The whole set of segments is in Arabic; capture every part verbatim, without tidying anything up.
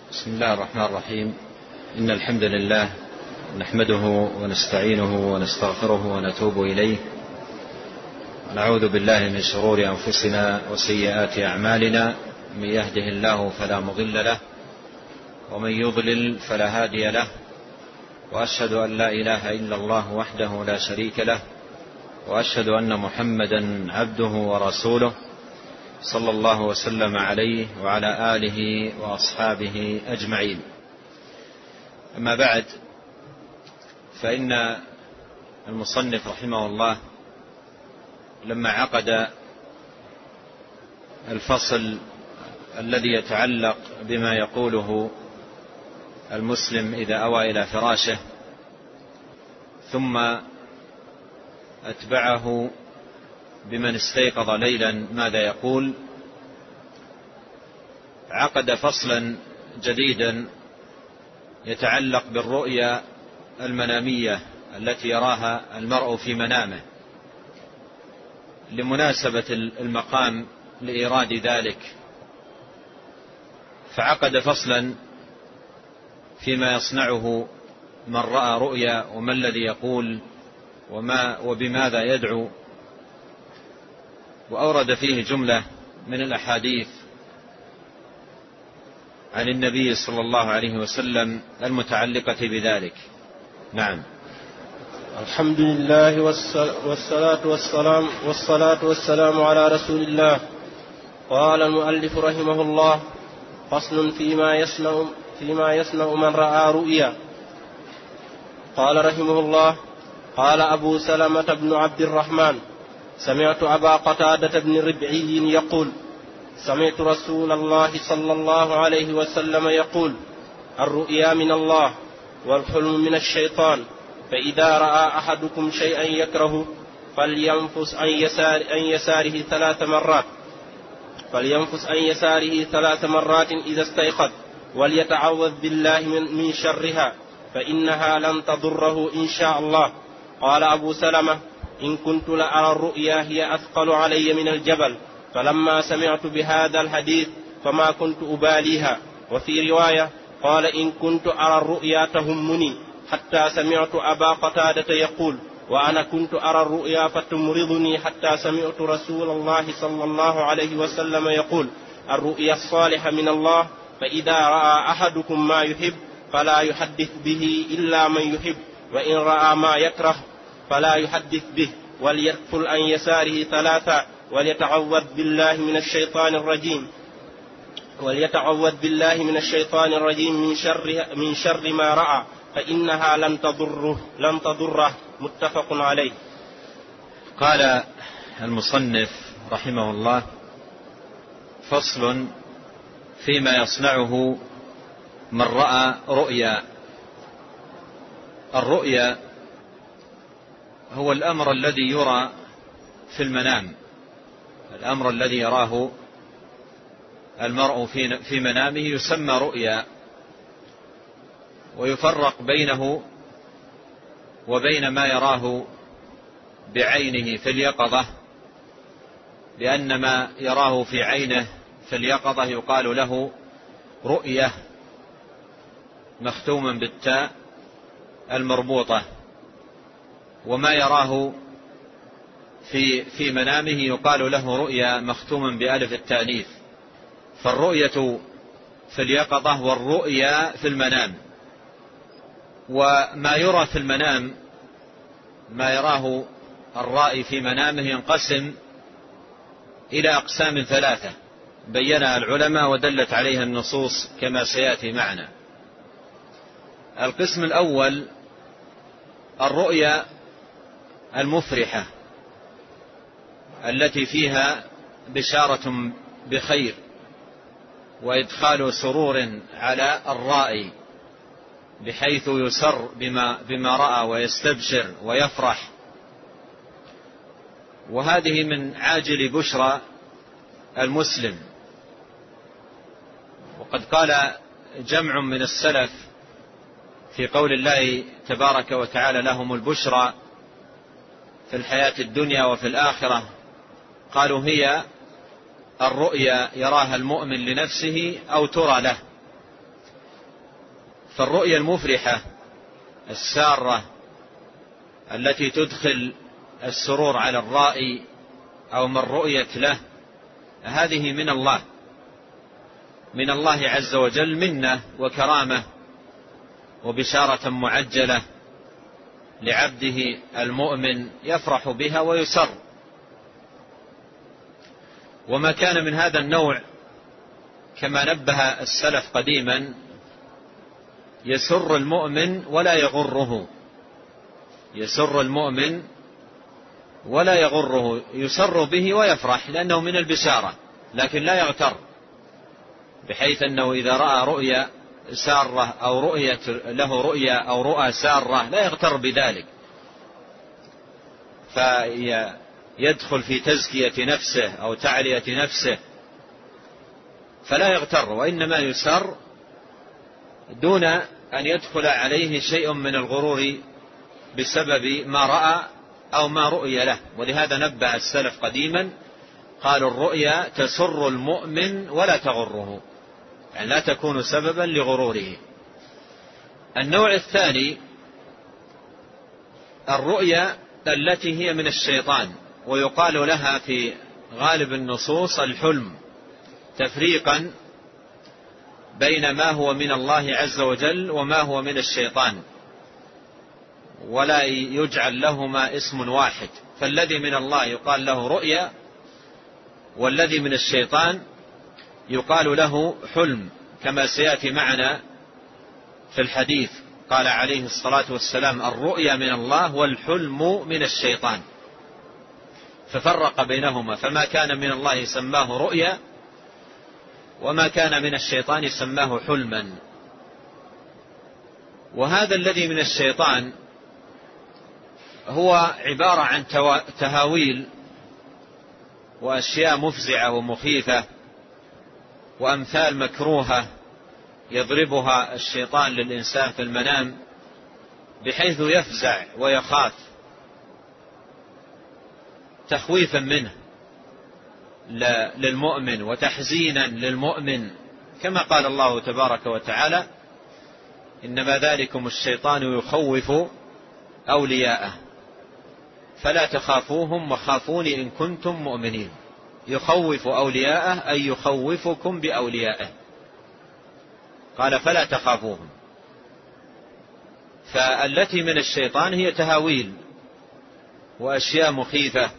بسم الله الرحمن الرحيم. إن الحمد لله نحمده ونستعينه ونستغفره ونتوب إليه، ونعوذ بالله من شرور أنفسنا وسيئات أعمالنا. من يهده الله فلا مضل له، ومن يضلل فلا هادي له، وأشهد أن لا إله إلا الله وحده لا شريك له، وأشهد أن محمدا عبده ورسوله صلى الله وسلم عليه وعلى آله وأصحابه أجمعين. أما بعد، فإن المصنف رحمه الله لما عقد الفصل الذي يتعلق بما يقوله المسلم إذا أوى إلى فراشه، ثم أتبعه بمن استيقظ ليلا ماذا يقول، عقد فصلا جديدا يتعلق بالرؤيا المنامية التي يراها المرء في منامه، لمناسبة المقام لإيراد ذلك. فعقد فصلا فيما يصنعه من رأى رؤيا، وما الذي يقول، وما وبماذا يدعو، وأورد فيه جملة من الأحاديث عن النبي صلى الله عليه وسلم المتعلقة بذلك. نعم. الحمد لله والصلاة والسلام والصلاة والسلام على رسول الله. قال المؤلف رحمه الله: فصل فيما يصنع فيما يصنع من رأى رؤيا. قال رحمه الله: قال أبو سلمة بن عبد الرحمن: سمعت أبا قتادة بن ربعي يقول: سمعت رسول الله صلى الله عليه وسلم يقول: الرؤيا من الله والحلم من الشيطان، فإذا رأى أحدكم شيئا يكره فلينفس عن يسار عن يساره ثلاث مرات فلينفس عن يساره ثلاث مرات إذا استيقظ، وليتعوذ بالله من, من شرها، فإنها لن تضره إن شاء الله. قال أبو سلمة: إن كنت لأرى الرؤيا هي أثقل علي من الجبل، فلما سمعت بهذا الحديث فما كنت أباليها. وفي رواية قال: إن كنت أرى الرؤيا تهمني، حتى سمعت أبا قتادة يقول: وأنا كنت أرى الرؤيا فتمرضني، حتى سمعت رسول الله صلى الله عليه وسلم يقول: الرؤيا الصالحة من الله، فإذا رأى أحدكم ما يحب فلا يحدث به إلا من يحب، وإن رأى ما يكره فلا يحدث به، وليدخل عن يساره ثلاثة، وليتعوذ بالله من الشيطان الرجيم وليتعوذ بالله من الشيطان الرجيم من شر من شر ما رأى، فإنها لن تضره لن تضره متفق عليه. قال المصنف رحمه الله: فصل فيما يصنعه من رأى رؤيا. الرؤيا هو الأمر الذي يرى في المنام، الأمر الذي يراه المرء في منامه يسمى رؤيا، ويفرق بينه وبين ما يراه بعينه في اليقظة، لأن ما يراه في عينه في اليقظة يقال له رؤية مختوما بالتاء المربوطة، وما يراه في في منامه يقال له رؤيا مختوما بألف التأنيث. فالرؤية في اليقظة والرؤيا في المنام. وما يرى في المنام، ما يراه الرائي في منامه، ينقسم إلى أقسام ثلاثة بينها العلماء ودلت عليها النصوص كما سيأتي معنا. القسم الأول الرؤيا المفرحة التي فيها بشارة بخير وإدخال سرور على الرائي، بحيث يسر بما, بما رأى ويستبشر ويفرح، وهذه من عاجل بشرى المسلم. وقد قال جمع من السلف في قول الله تبارك وتعالى: لهم البشرى في الحياة الدنيا وفي الآخرة، قالوا هي الرؤيا يراها المؤمن لنفسه أو ترى له. فالرؤيا المفرحة السارة التي تدخل السرور على الرائي أو من رؤيت له، هذه من الله من الله عز وجل، منة وكرامة وبشارة معجلة لعبده المؤمن يفرح بها ويسر. وما كان من هذا النوع كما نبه السلف قديما يسر المؤمن ولا يغره، يسر المؤمن ولا يغره، يسر به ويفرح لأنه من البشارة، لكن لا يغتر، بحيث أنه إذا رأى رؤيا سارة أو رؤية له رؤيا أو رؤى سارة لا يغتر بذلك، فيدخل في تزكية نفسه أو تعلية نفسه، فلا يغتر، وإنما يسر دون أن يدخل عليه شيء من الغرور بسبب ما رأى أو ما رؤي له. ولهذا نبه السلف قديما قالوا الرؤيا تسر المؤمن ولا تغره، يعني لا تكون سببا لغروره. النوع الثاني الرؤيا التي هي من الشيطان، ويقال لها في غالب النصوص الحلم، تفريقا بين ما هو من الله عز وجل وما هو من الشيطان، ولا يجعل لهما اسم واحد، فالذي من الله يقال له رؤيا، والذي من الشيطان يقال له حلم، كما سيأتي معنا في الحديث. قال عليه الصلاة والسلام الرؤيا من الله والحلم من الشيطان، ففرق بينهما، فما كان من الله سماه رؤيا، وما كان من الشيطان سماه حلما. وهذا الذي من الشيطان هو عبارة عن تهاويل وأشياء مفزعة ومخيفة وأمثال مكروهة يضربها الشيطان للإنسان في المنام بحيث يفزع ويخاف تخويفا منه للمؤمن وتحزينا للمؤمن، كما قال الله تبارك وتعالى إنما ذلكم الشيطان يخوف أولياءه فلا تخافوهم وخافوني إن كنتم مؤمنين. يخوف أولياءه أي يخوفكم بأوليائه، قال فلا تخافوهم. فالتي من الشيطان هي تهاويل وأشياء مخيفة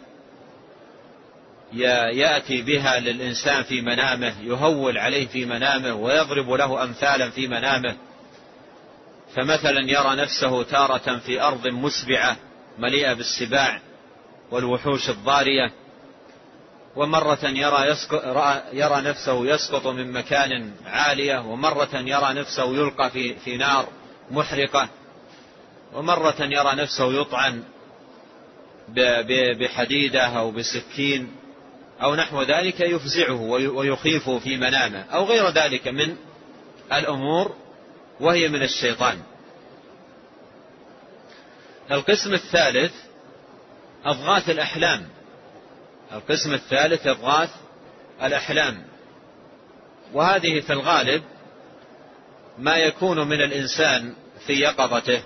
يأتي بها للإنسان في منامه، يهول عليه في منامه ويضرب له أمثالا في منامه. فمثلا يرى نفسه تارة في أرض مسبعة مليئة بالسباع والوحوش الضارية، ومرة يرى, يرى نفسه يسقط من مكان عالية، ومرة يرى نفسه يلقى في, في نار محرقة، ومرة يرى نفسه يطعن بحديدة أو بسكين أو نحو ذلك يفزعه ويخيفه في منامه، أو غير ذلك من الأمور وهي من الشيطان. القسم الثالث أضغاث الأحلام. القسم الثالث أضغاث الأحلام، وهذه في الغالب ما يكون من الإنسان في يقظته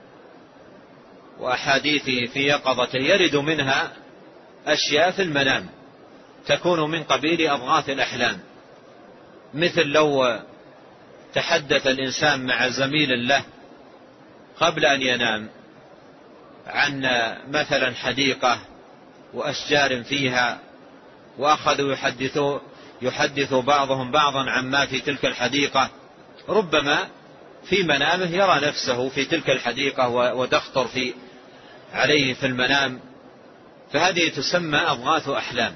وأحاديثه في يقظته، يرد منها أشياء في المنام تكون من قبيل أضغاث الأحلام، مثل لو تحدث الإنسان مع زميل له قبل أن ينام عن مثلا حديقة وأشجار فيها، وأخذوا يحدثوا يحدث بعضهم بعضا عما في تلك الحديقة، ربما في منامه يرى نفسه في تلك الحديقة وتخطر في عليه في المنام، فهذه تسمى أضغاث أحلام.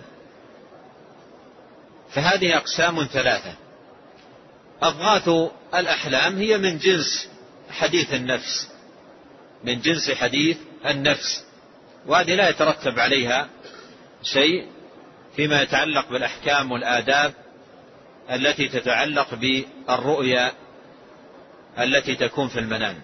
فهذه أقسام ثلاثة. أضغاث الأحلام هي من جنس حديث النفس، من جنس حديث النفس، وهذه لا يترتب عليها شيء فيما يتعلق بالأحكام والآداب التي تتعلق بالرؤيا التي تكون في المنام.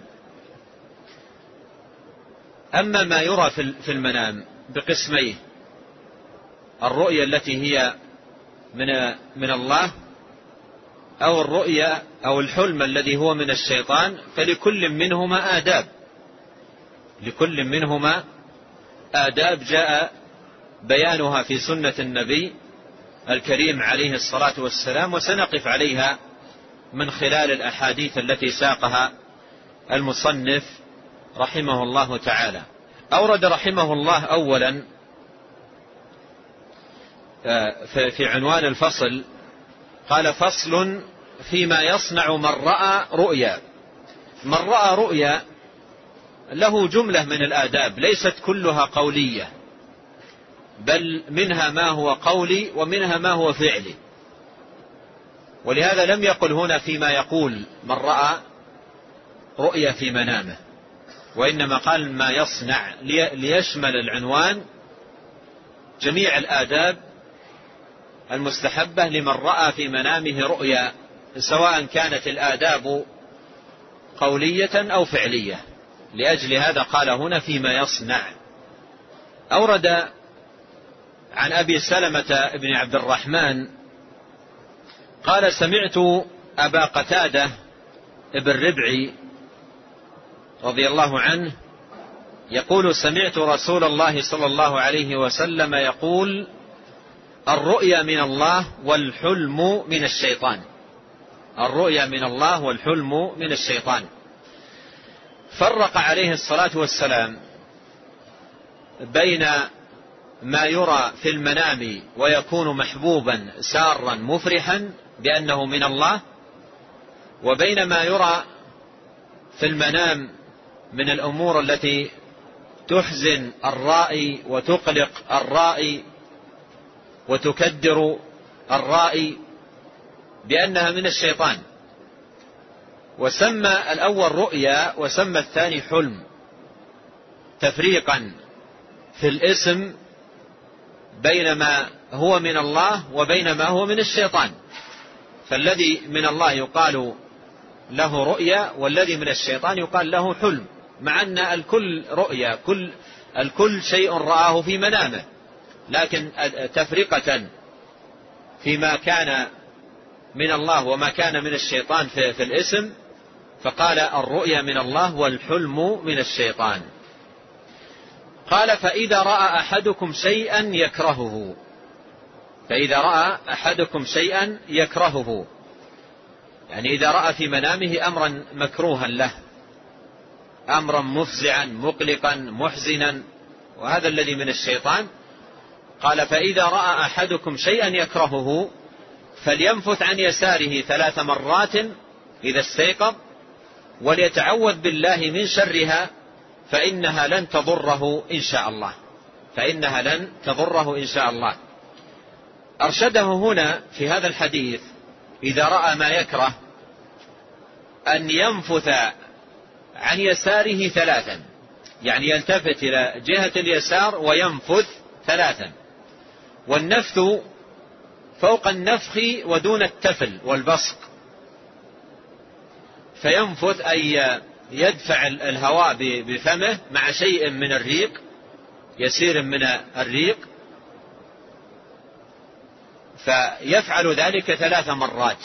أما ما يرى في المنام بقسميه، الرؤيا التي هي من من الله أو الرؤيا أو الحلم الذي هو من الشيطان فلكل منهما آداب، لكل منهما آداب جاء بيانها في سنة النبي الكريم عليه الصلاة والسلام، وسنقف عليها من خلال الأحاديث التي ساقها المصنف رحمه الله تعالى. أورد رحمه الله أولا في عنوان الفصل قال: فصل فيما يصنع من رأى رؤيا. من رأى رؤيا له جملة من الآداب ليست كلها قولية، بل منها ما هو قولي ومنها ما هو فعلي، ولهذا لم يقل هنا فيما يقول من رأى رؤيا في منامه، وإنما قال ما يصنع ليشمل العنوان جميع الآداب المستحبة لمن رأى في منامه رؤيا، سواء كانت الآداب قولية أو فعلية. لأجل هذا قال هنا فيما يصنع. أورد عن أبي سلمة بن عبد الرحمن قال: سمعت أبا قتادة ابن ربعي رضي الله عنه يقول: سمعت رسول الله صلى الله عليه وسلم يقول: الرؤيا من الله والحلم من الشيطان. الرؤيا من الله والحلم من الشيطان. فرق عليه الصلاة والسلام بين ما يرى في المنام ويكون محبوبا سارا مفرحا بأنه من الله، وبين ما يرى في المنام من الأمور التي تحزن الرائي وتقلق الرائي وتكدر الرائي بأنها من الشيطان. وسمى الأول رؤيا وسمى الثاني حلم، تفريقا في الاسم بين ما هو من الله وبين ما هو من الشيطان. فالذي من الله يقال له رؤيا، والذي من الشيطان يقال له حلم، مع أن الكل رؤيا، كل الكل شيء رآه في منامه، لكن تفرقة فيما كان من الله وما كان من الشيطان في, في الاسم، فقال الرؤيا من الله والحلم من الشيطان. قال: فإذا رأى أحدكم شيئا يكرهه. فإذا رأى أحدكم شيئا يكرهه، يعني إذا رأى في منامه أمرا مكروها له، أمرا مفزعا مقلقا محزنا، وهذا الذي من الشيطان. قال: فإذا رأى أحدكم شيئا يكرهه فلينفث عن يساره ثلاث مرات إذا استيقظ، وليتعوذ بالله من شرها فإنها لن تضره إن شاء الله. فإنها لن تضره إن شاء الله. أرشده هنا في هذا الحديث إذا رأى ما يكره أن ينفث عن يساره ثلاثا، يعني يلتفت إلى جهة اليسار وينفث ثلاثا. والنفث فوق النفخ ودون التفل والبصق، فينفث أي يدفع الهواء بفمه مع شيء من الريق، يسير من الريق، فيفعل ذلك ثلاث مرات.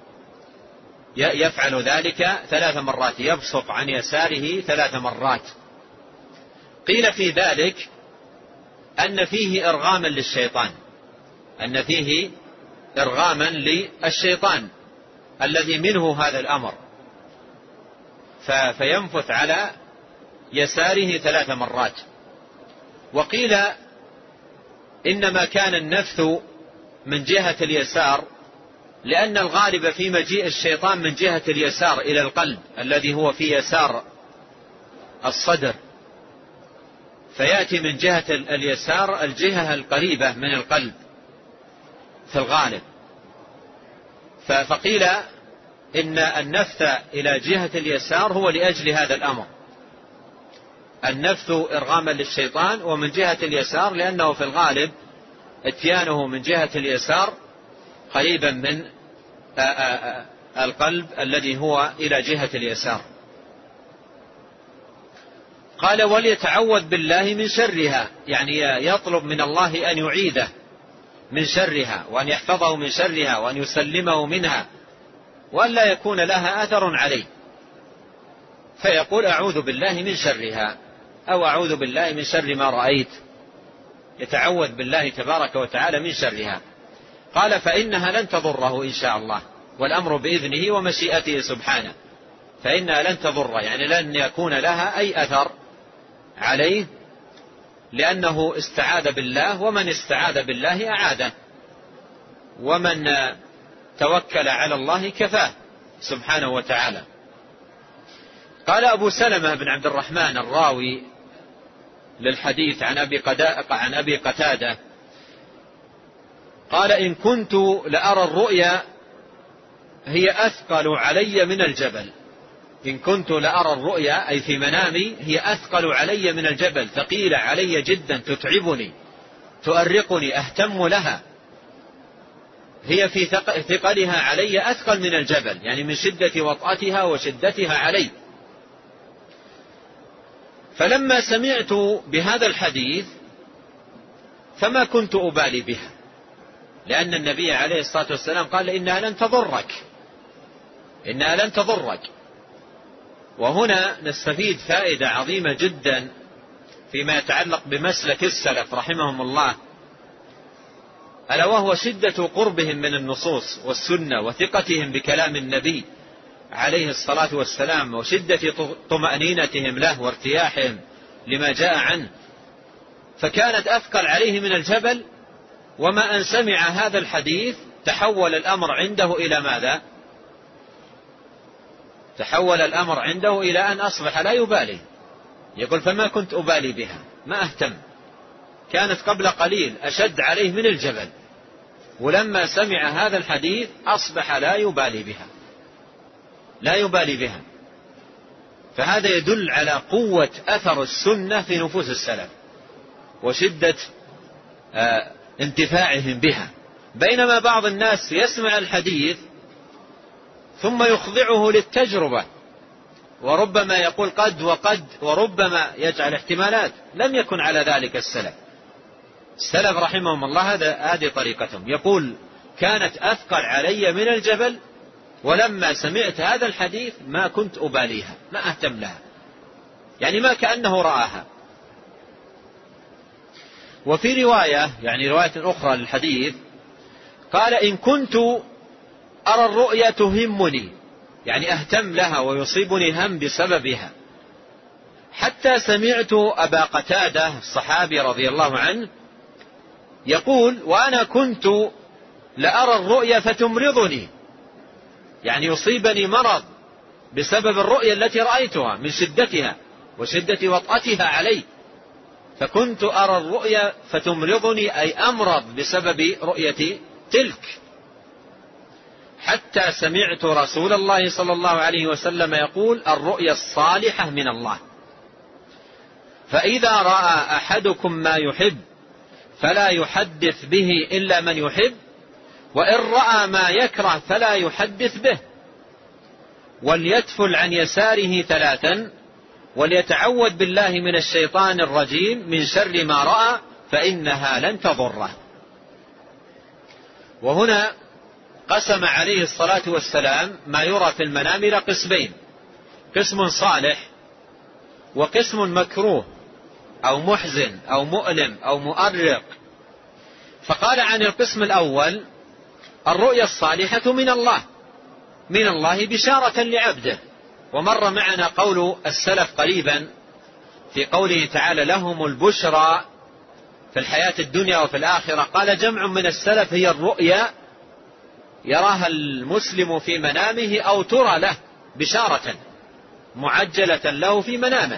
يفعل ذلك ثلاث مرات، يبصق عن يساره ثلاث مرات. قيل في ذلك أن فيه إرغاما للشيطان، أن فيه إرغاما للشيطان الذي منه هذا الأمر، فينفث على يساره ثلاث مرات. وقيل إنما كان النفث من جهة اليسار لأن الغالب في مجيء الشيطان من جهة اليسار إلى القلب الذي هو في يسار الصدر، فيأتي من جهة اليسار الجهة القريبة من القلب في الغالب. فقيل إن النفث إلى جهة اليسار هو لأجل هذا الأمر، النفث إرغاما للشيطان، ومن جهة اليسار لأنه في الغالب اتيانه من جهة اليسار قريبا من القلب الذي هو إلى جهة اليسار. قال: وليتعوذ بالله من شرها، يعني يطلب من الله أن يعيده من شرها، وأن يحفظه من شرها، وأن يسلمه منها، وأن لا يكون لها أثر عليه، فيقول أعوذ بالله من شرها، أو أعوذ بالله من شر ما رأيت، يتعوذ بالله تبارك وتعالى من شرها. قال فإنها لن تضره إن شاء الله، والأمر بإذنه ومشيئته سبحانه، فإنها لن تضر يعني لن يكون لها أي أثر عليه، لأنه استعاذ بالله، ومن استعاذ بالله أعاده، ومن توكل على الله كفاه سبحانه وتعالى. قال أبو سلمة بن عبد الرحمن الراوي للحديث عن أبي عن أبي قتادة قال إن كنت لأرى الرؤيا هي أثقل علي من الجبل. إن كنت لأرى الرؤيا أي في منامي هي أثقل علي من الجبل، ثقيلة علي جدا، تتعبني تؤرقني، أهتم لها، هي في ثقلها علي أثقل من الجبل، يعني من شدة وطأتها وشدتها علي. فلما سمعت بهذا الحديث فما كنت أبالي بها، لأن النبي عليه الصلاة والسلام قال إنها لن تضرك، إنها لن تضرك. وهنا نستفيد فائدة عظيمة جدا فيما يتعلق بمسلك السلف رحمهم الله، ألا وهو شدة قربهم من النصوص والسنة، وثقتهم بكلام النبي عليه الصلاة والسلام، وشدة طمأنينتهم له وارتياحهم لما جاء عنه، فكانت أثقل عليه من الجبل. وما أن سمع هذا الحديث تحول الأمر عنده إلى ماذا؟ تحول الأمر عنده إلى أن أصبح لا يبالي، يقول فما كنت أبالي بها، ما أهتم، كانت قبل قليل أشد عليه من الجبل، ولما سمع هذا الحديث أصبح لا يبالي بها، لا يبالي بها. فهذا يدل على قوة أثر السنة في نفوس السلف وشدة آه انتفاعهم بها، بينما بعض الناس يسمع الحديث ثم يخضعه للتجربة، وربما يقول قد وقد، وربما يجعل احتمالات. لم يكن على ذلك السلف. السلف رحمهم الله هذه طريقتهم، يقول كانت أثقل علي من الجبل، ولما سمعت هذا الحديث ما كنت أباليها، ما أهتم لها، يعني ما كأنه رآها. وفي رواية يعني رواية أخرى للحديث قال إن كنت أرى الرؤيا تهمني، يعني أهتم لها ويصيبني هم بسببها، حتى سمعت أبا قتادة الصحابي رضي الله عنه يقول وأنا كنت لأرى الرؤيا فتمرضني، يعني يصيبني مرض بسبب الرؤيا التي رأيتها من شدتها وشدة وطأتها علي، فكنت أرى الرؤيا فتمرضني أي أمرض بسبب رؤيتي تلك، حتى سمعت رسول الله صلى الله عليه وسلم يقول الرؤيا الصالحة من الله، فإذا رأى أحدكم ما يحب فلا يحدث به إلا من يحب، وإن رأى ما يكره فلا يحدث به، وليتفل عن يساره ثلاثا، وليتعوذ بالله من الشيطان الرجيم من شر ما رأى فإنها لن تضره. وهنا قسم عليه الصلاة والسلام ما يرى في المنام إلى قسمين، قسم صالح وقسم مكروه أو محزن أو مؤلم أو مؤرق. فقال عن القسم الأول الرؤيا الصالحة من الله، من الله بشارة لعبده. ومر معنا قول السلف قريبا في قوله تعالى لهم البشرى في الحياة الدنيا وفي الآخرة. قال جمع من السلف هي الرؤيا يراها المسلم في منامه أو ترى له بشارة معجلة له في منامه.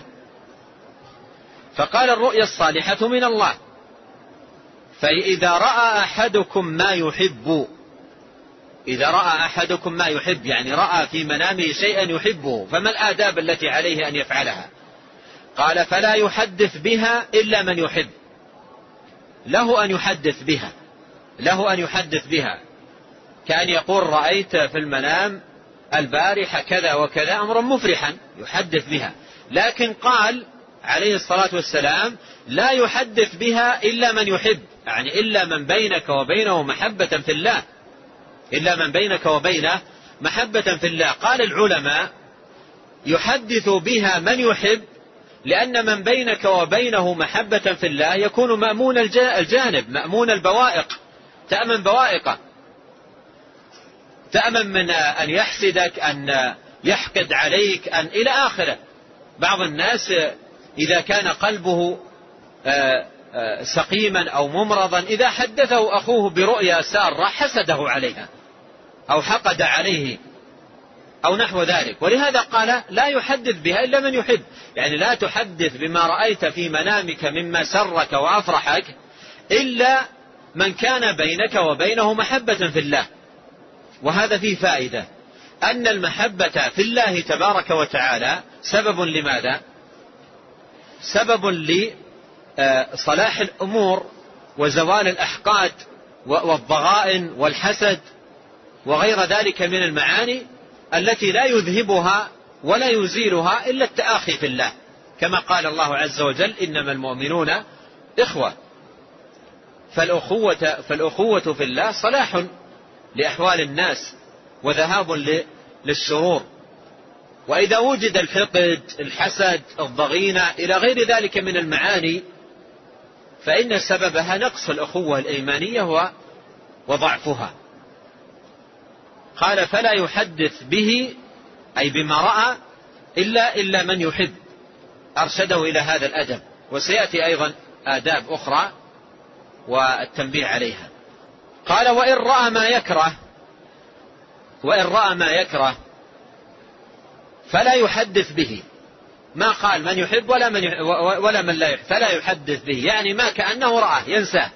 فقال الرؤيا الصالحة من الله، فإذا رأى أحدكم ما يحب، إذا رأى أحدكم ما يحب يعني رأى في منامه شيئا يحبه، فما الآداب التي عليه أن يفعلها؟ قال فلا يحدث بها إلا من يحب، له أن يحدث بها، له أن يحدث بها، كأن يقول رأيت في المنام البارحة كذا وكذا أمرا مفرحا يحدث بها. لكن قال عليه الصلاة والسلام لا يحدث بها إلا من يحب، يعني إلا من بينك وبينه محبة في الله، إلا من بينك وبينه محبة في الله. قال العلماء يحدث بها من يحب، لأن من بينك وبينه محبة في الله يكون مأمون الجانب، مأمون البوائق، تأمن بوائقه، تأمن من أن يحسدك، أن يحقد عليك، أن إلى آخره. بعض الناس إذا كان قلبه سقيما أو ممرضا إذا حدثه أخوه برؤيا سارة حسده عليها أو حقد عليه أو نحو ذلك. ولهذا قال لا يحدث بها إلا من يحب، يعني لا تحدث بما رأيت في منامك مما سرك وأفرحك إلا من كان بينك وبينه محبة في الله. وهذا فيه فائدة، أن المحبة في الله تبارك وتعالى سبب لماذا؟ سبب لصلاح الأمور وزوال الأحقاد والضغائن والحسد وغير ذلك من المعاني التي لا يذهبها ولا يزيلها إلا التآخي في الله، كما قال الله عز وجل إنما المؤمنون إخوة. فالأخوة, فالأخوة في الله صلاح لأحوال الناس وذهاب للشرور. وإذا وجد الحقد، الحسد، الضغينة إلى غير ذلك من المعاني فإن سببها نقص الأخوة الإيمانية وضعفها. قال فلا يحدث به أي بما رأى إلا, إلا من يحب، أرشده إلى هذا الأدب. وسيأتي أيضا آداب أخرى والتنبيه عليها. قال وإن رأى ما يكره، وإن رأى ما يكره فلا يحدث به. ما قال من يحب ولا من, يحب ولا من لا يحب، فلا يحدث به، يعني ما كأنه رآه ينساه،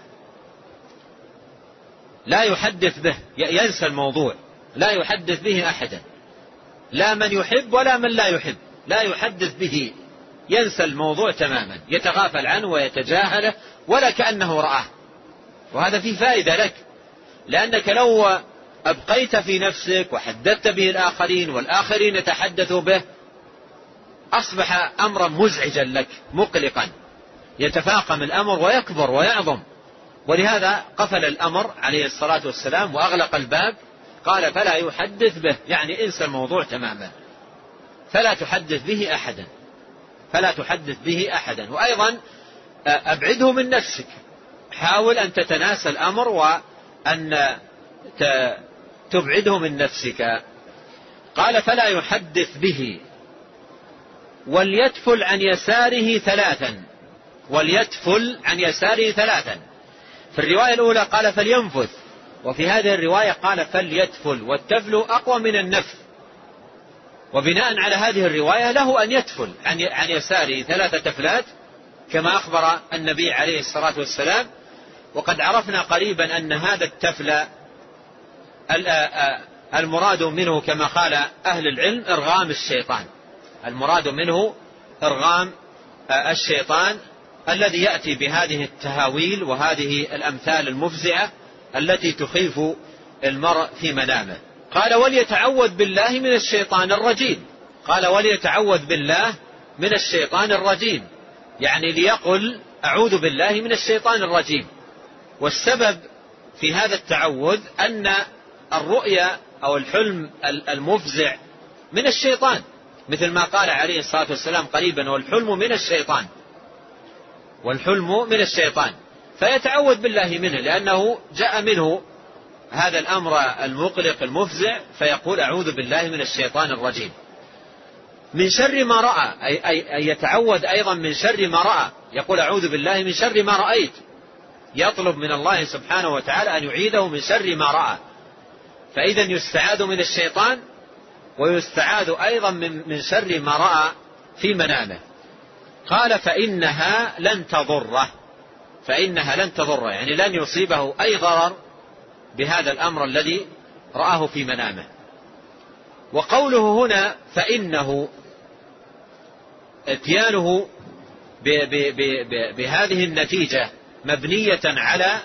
لا يحدث به، ينسى الموضوع، لا يحدث به أحدا، لا من يحب ولا من لا يحب، لا يحدث به، ينسى الموضوع تماما، يتغافل عنه ويتجاهله ولا كأنه رآه. وهذا فيه فائدة لك، لأنك لو أبقيت في نفسك وحدثت به الآخرين والآخرين يتحدثوا به أصبح أمرا مزعجا لك مقلقا، يتفاقم الأمر ويكبر ويعظم. ولهذا قفل الأمر عليه الصلاة والسلام وأغلق الباب، قال فلا يحدث به، يعني انسى الموضوع تماما، فلا تحدث به أحدا، فلا تحدث به أحدا. وأيضا أبعده من نفسك، حاول أن تتناسى الأمر وأن تبعده من نفسك. قال فلا يحدث به وليتفل عن يساره ثلاثا، وليتفل عن يساره ثلاثا. في الرواية الأولى قال فلينفث، وفي هذه الرواية قال فليتفل، والتفل أقوى من النفث. وبناء على هذه الرواية له أن يتفل عن يساره ثلاثة تفلات كما أخبر النبي عليه الصلاة والسلام. وقد عرفنا قريبا أن هذا التفل المراد منه كما قال أهل العلم إرغام الشيطان، المراد منه إرغام الشيطان الذي يأتي بهذه التهاويل وهذه الأمثال المفزعة التي تخيف المرء في منامه. قال وليتعوذ بالله من الشيطان الرجيم، قال وليتعوذ بالله من الشيطان الرجيم، يعني ليقل أعوذ بالله من الشيطان الرجيم. والسبب في هذا التعوذ أن الرؤيا أو الحلم المفزع من الشيطان، مثل ما قال عليه الصلاة والسلام قريبا والحلم من الشيطان، والحلم من الشيطان، فيتعوذ بالله منه لأنه جاء منه هذا الأمر المقلق المفزع، فيقول أعوذ بالله من الشيطان الرجيم. من شر ما رأى، أي, أي, أي يتعوذ أيضا من شر ما رأى، يقول أعوذ بالله من شر ما رأيت، يطلب من الله سبحانه وتعالى أن يعيده من شر ما رأى. فإذا يستعاذ من الشيطان ويستعاذ أيضا من, من شر ما رأى في منامه. قال فإنها لن تضره، فإنها لن تضره، يعني لن يصيبه أي ضرر بهذا الأمر الذي رآه في منامه. وقوله هنا فإنه اتيانه بهذه النتيجة مبنية على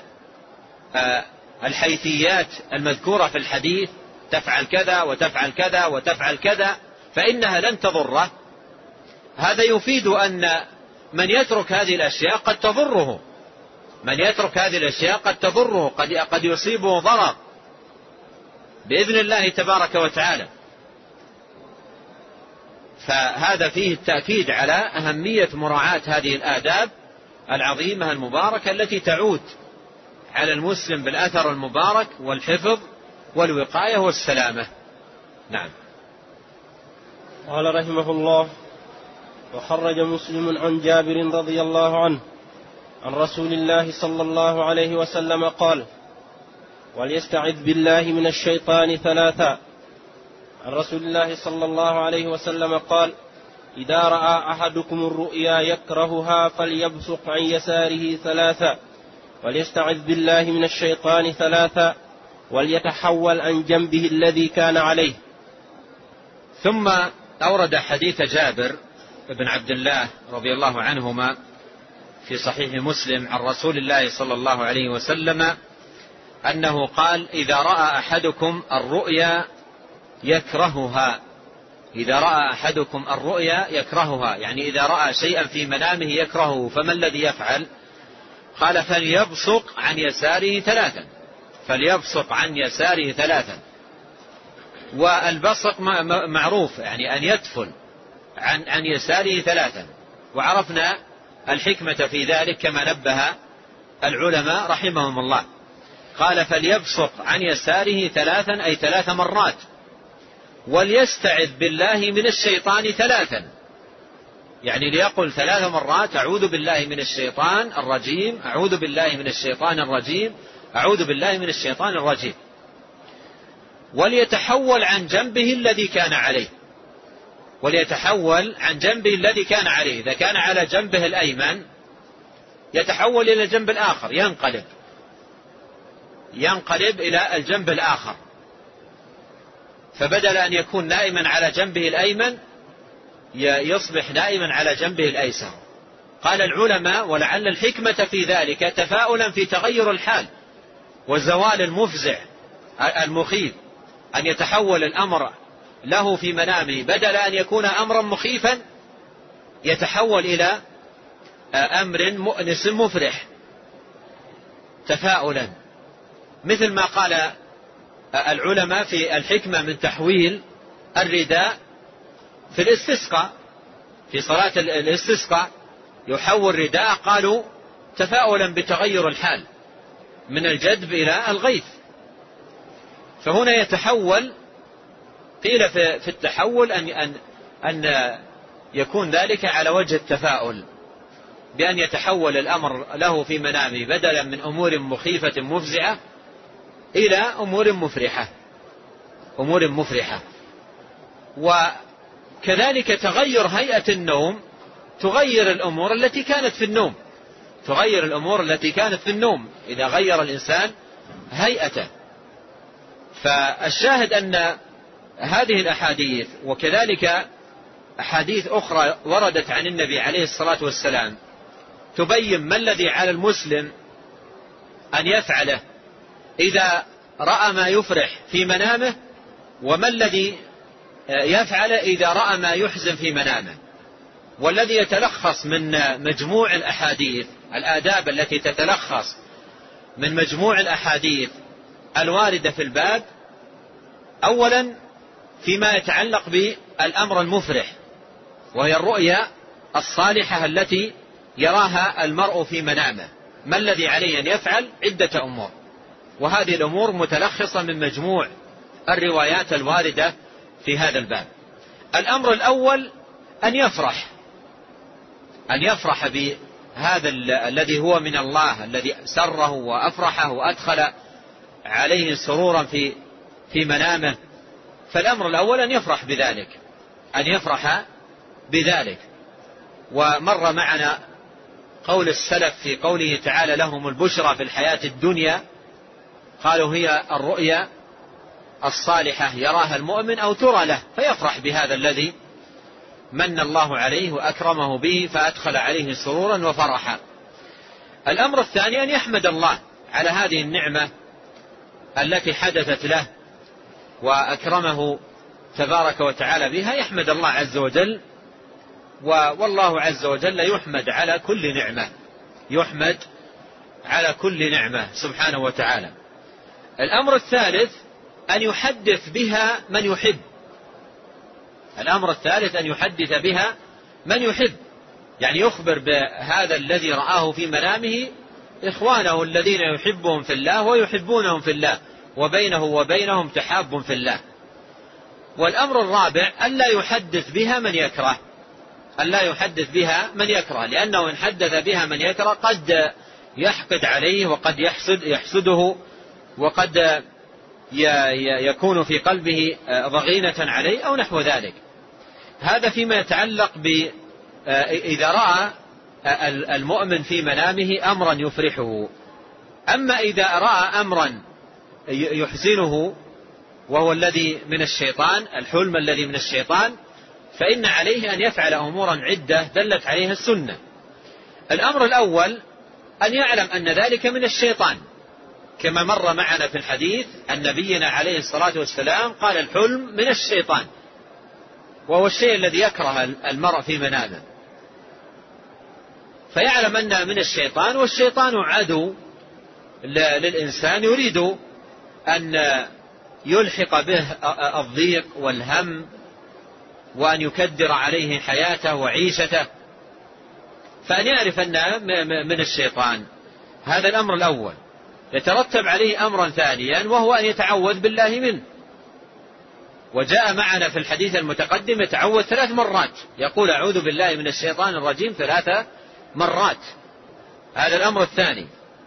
الحيثيات المذكورة في الحديث، تفعل كذا وتفعل كذا وتفعل كذا، فإنها لن تضره. هذا يفيد أن من يترك هذه الأشياء قد تضره، من يترك هذه الأشياء قد تضره، قد, قد يصيبه ضرر. بإذن الله تبارك وتعالى. فهذا فيه التأكيد على أهمية مراعاة هذه الآداب العظيمة المباركة التي تعود على المسلم بالأثر المبارك والحفظ والوقاية والسلامة. نعم. قال رحمه الله: وخرج مسلم عن جابر رضي الله عنه عن رسول الله صلى الله عليه وسلم قال: وليستعذ بالله من الشيطان ثلاثا. عن رسول الله صلى الله عليه وسلم قال: إذا رأى أحدكم الرؤيا يكرهها فليبصق عن يساره ثلاثا، وليستعذ بالله من الشيطان ثلاثا، وليتحول عن جنبه الذي كان عليه. ثم أورد حديث جابر بن عبد الله رضي الله عنهما في صحيح مسلم عن رسول الله صلى الله عليه وسلم أنه قال: إذا رأى أحدكم الرؤيا يكرهها. إذا رأى أحدكم الرؤيا يكرهها، يعني إذا رأى شيئا في منامه يكرهه، فما الذي يفعل؟ قال: فليبصق عن يساره ثلاثا. فليبصق عن يساره ثلاثا. والبصق معروف، يعني أن يدفل عن عن يساره ثلاثا، وعرفنا الحكمة في ذلك كما نبه العلماء رحمهم الله. قال: فليبصق عن يساره ثلاثا، أي ثلاث مرات. وليستعذ بالله من الشيطان ثلاثا، يعني ليقل ثلاث مرات: أعوذ بالله من الشيطان الرجيم، أعوذ بالله من الشيطان الرجيم، أعوذ بالله من الشيطان الرجيم. وليتحول عن جنبه الذي كان عليه. وليتحول عن جنبه الذي كان عليه، إذا كان على جنبه الأيمن يتحول إلى الجنب الآخر، ينقلب ينقلب إلى الجنب الآخر، فبدل أن يكون نائما على جنبه الأيمن يصبح نائما على جنبه الأيسر. قال العلماء: ولعل الحكمة في ذلك تفاؤلا في تغير الحال وزوال المفزع المخيف، أن يتحول الأمر له في منامه بدل أن يكون أمرا مخيفا يتحول إلى أمر مؤنس مفرح، تفاؤلا، مثل ما قال العلماء في الحكمة من تحويل الرداء في الاستسقاء، في صلاة الاستسقاء يحول رداء، قالوا تفاؤلا بتغير الحال من الجدب إلى الغيث. فهنا يتحول، قيل في التحول أن, أن, أن يكون ذلك على وجه التفاؤل، بأن يتحول الأمر له في منامه بدلا من أمور مخيفة مفزعة إلى أمور مفرحة أمور مفرحة. وكذلك تغير هيئة النوم تغير الأمور التي كانت في النوم تغير الأمور التي كانت في النوم إذا غير الإنسان هيئته. فالشاهد أن هذه الأحاديث وكذلك أحاديث أخرى وردت عن النبي عليه الصلاة والسلام تبين ما الذي على المسلم أن يفعله إذا رأى ما يفرح في منامه، وما الذي يفعل إذا رأى ما يحزن في منامه. والذي يتلخص من مجموع الأحاديث، الآداب التي تتلخص من مجموع الأحاديث الواردة في الباب، أولا فيما يتعلق بالأمر المفرح، وهي الرؤيا الصالحة التي يراها المرء في منامه، ما الذي عليه أن يفعل؟ عدة أمور، وهذه الأمور متلخصة من مجموع الروايات الواردة في هذا الباب. الأمر الأول أن يفرح أن يفرح بهذا الذي هو من الله، الذي سره وأفرحه وأدخل عليه سرورا في في منامه. فالأمر الأول أن يفرح بذلك أن يفرح بذلك ومر معنا قول السلف في قوله تعالى: لهم البشرى في الحياة الدنيا، قالوا هي الرؤيا الصالحة يراها المؤمن أو ترى له، فيفرح بهذا الذي من الله عليه وأكرمه به فأدخل عليه سرورا وفرحا. الأمر الثاني أن يحمد الله على هذه النعمة التي حدثت له وأكرمه تبارك وتعالى بها، يحمد الله عز وجل، والله عز وجل يحمد على كل نعمة يحمد على كل نعمة سبحانه وتعالى. الأمر الثالث أن يحدث بها من يحب. الأمر الثالث أن يحدث بها من يحب، يعني يخبر بهذا الذي رآه في منامه إخوانه الذين يحبهم في الله ويحبونهم في الله، وبينه وبينهم تحاب في الله. والأمر الرابع ألا يحدث بها من يكره، ألا يحدث بها من يكره، لأنه إن حدث بها من يكره قد يحقد عليه وقد يحسد يحسده وقد يكون في قلبه ضغينة عليه أو نحو ذلك. هذا فيما يتعلق ب إذا رأى المؤمن في منامه أمرا يفرحه. أما إذا رأى أمرا يحزنه وهو الذي من الشيطان، الحلم الذي من الشيطان، فإن عليه أن يفعل أمورا عدة دلت عليها السنة. الأمر الأول أن يعلم أن ذلك من الشيطان، كما مر معنا في الحديث أن نبينا عليه الصلاة والسلام قال الحلم من الشيطان، وهو الشيء الذي يكره المرء في منامه، فيعلم أنه من الشيطان، والشيطان عدو للإنسان يريد أن يلحق به الضيق والهم وأن يكدر عليه حياته وعيشته، فأن يعرف أنه من الشيطان. هذا الأمر الأول. يترتب عليه أمرا ثانيا وهو أن يتعوذ بالله منه، وجاء معنا في الحديث المتقدم يتعوذ ثلاث مرات، يقول أعوذ بالله من الشيطان الرجيم ثلاث مرات. هذا الأمر الثاني.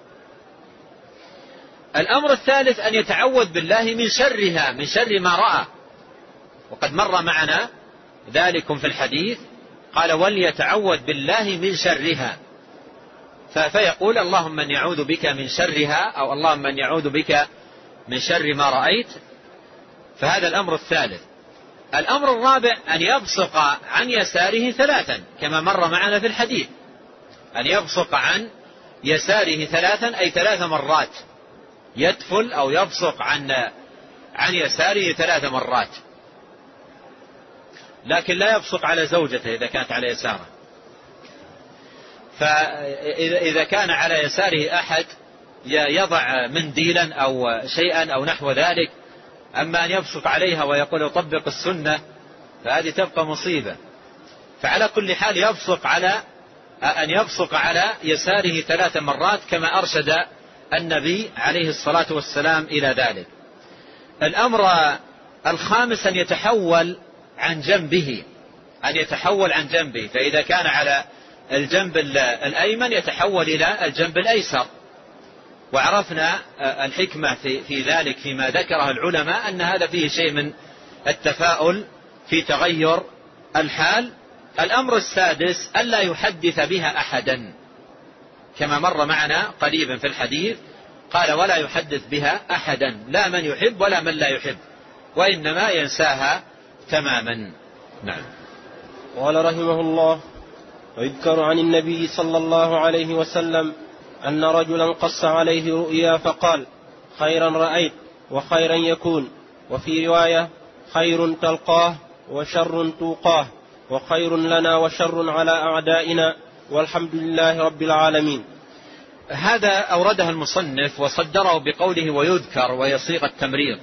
الأمر الثالث أن يتعوذ بالله من شرها، من شر ما رأى، وقد مر معنا ذلك في الحديث، قال وليتعوذ بالله من شرها، فيقول اللهم من يعوذ بك من شرها، أو اللهم من يعوذ بك من شر ما رأيت. فهذا الأمر الثالث. الأمر الرابع أن يبصق عن يساره ثلاثا، كما مر معنا في الحديث، أن يبصق عن يساره ثلاثا أي ثلاث مرات، يدفل أو يبصق عن عن يساره ثلاث مرات، لكن لا يبصق على زوجته إذا كانت على يساره. فإذا كان على يساره أحد يضع منديلا أو شيئا أو نحو ذلك، أما أن يبصق عليها ويقول يطبق السنة فهذه تبقى مصيبة. فعلى كل حال يبصق على أن يبصق على يساره ثلاث مرات كما أرشد النبي عليه الصلاة والسلام إلى ذلك. الأمر الخامس أن يتحول عن جنبه، أن يتحول عن جنبه، فإذا كان على الجنب الأيمن يتحول إلى الجنب الأيسر. وعرفنا الحكمة في, في ذلك فيما ذكره العلماء أن هذا فيه شيء من التفاؤل في تغير الحال. الأمر السادس ألا يحدث بها أحدا، كما مر معنا قريبا في الحديث، قال ولا يحدث بها أحدا، لا من يحب ولا من لا يحب، وإنما ينساها تماما. نعم. قال رحمه الله: ويذكر عن النبي صلى الله عليه وسلم أن رجلا قص عليه رؤيا فقال خيرا رأيت وخيرا يكون، وفي رواية خير تلقاه وشر توقاه، وخير لنا وشر على أعدائنا، والحمد لله رب العالمين. هذا أورده المصنف وصدره بقوله ويذكر ويصيغ التمريض،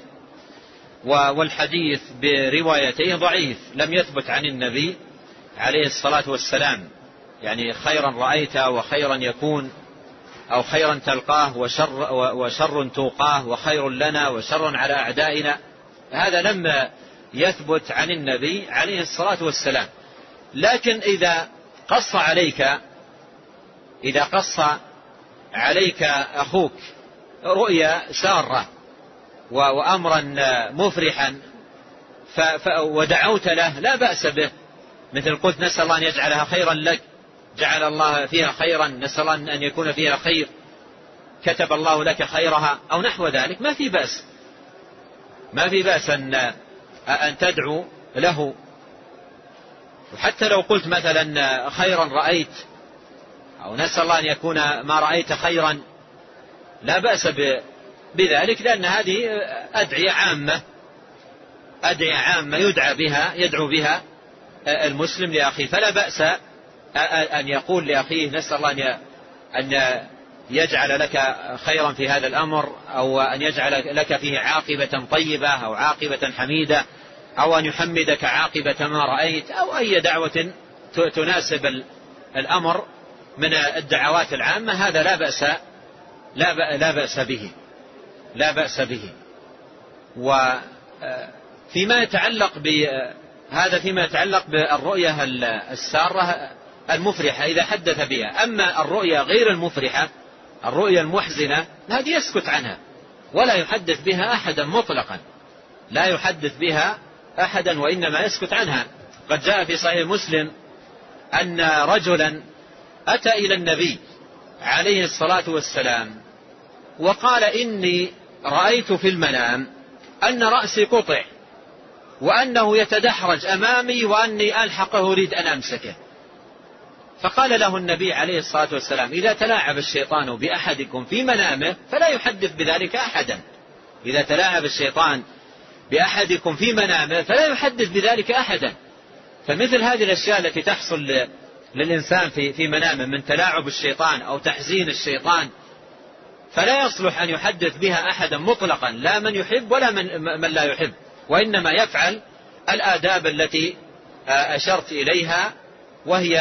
والحديث بروايته ضعيف، لم يثبت عن النبي عليه الصلاة والسلام، يعني خيرا رأيت وخيرا يكون، أو خيرا تلقاه وشر, وشر توقاه، وخير لنا وشر على أعدائنا. هذا لم يثبت عن النبي عليه الصلاة والسلام. لكن إذا قص عليك إذا قص عليك أخوك رؤيا سارة وأمرا مفرحا ودعوت له لا بأس به، مثل قلت نسأل الله أن يجعلها خيرا لك، جعل الله فيها خيرا، نسأل الله أن يكون فيها خير، كتب الله لك خيرها، أو نحو ذلك، ما في بأس ما في بأس أن, أن تدعو له. وحتى لو قلت مثلا خيرا رأيت، أو نسأل الله أن يكون ما رأيت خيرا، لا بأس بذلك، لأن هذه أدعية عامة أدعية عامة يدعى بها يدعو بها المسلم لأخيه، فلا بأس أن يقول لأخيه نسأل الله أن يجعل لك خيرا في هذا الأمر، أو أن يجعل لك فيه عاقبة طيبة أو عاقبة حميدة، أو أن يحمدك عاقبة ما رأيت، أو أي دعوة تناسب الأمر من الدعوات العامة، هذا لا بأس لا بأس به لا بأس به. وفيما يتعلق بهذا فيما يتعلق بالرؤية السارة المفرحة إذا حدث بها. أما الرؤية غير المفرحة، الرؤية المحزنة، هذه يسكت عنها ولا يحدث بها أحدا مطلقا، لا يحدث بها أحدا وإنما يسكت عنها. قد جاء في صحيح مسلم أن رجلا أتى إلى النبي عليه الصلاة والسلام وقال: إني رأيت في المنام أن رأسي قطع، وأنه يتدحرج أمامي، وأني ألحقه أريد أن أمسكه. فقال له النبي عليه الصلاة والسلام: إذا تلاعب الشيطان بأحدكم في منامه فلا يحدث بذلك أحدا. إذا تلاعب الشيطان بأحدكم في منامه فلا يحدث بذلك أحدا. فمثل هذه الأشياء التي تحصل للإنسان في في منامه من تلاعب الشيطان أو تحزين الشيطان، فلا يصلح أن يحدث بها أحدا مطلقا، لا من يحب ولا من, من لا يحب، وإنما يفعل الآداب التي أشرت إليها، وهي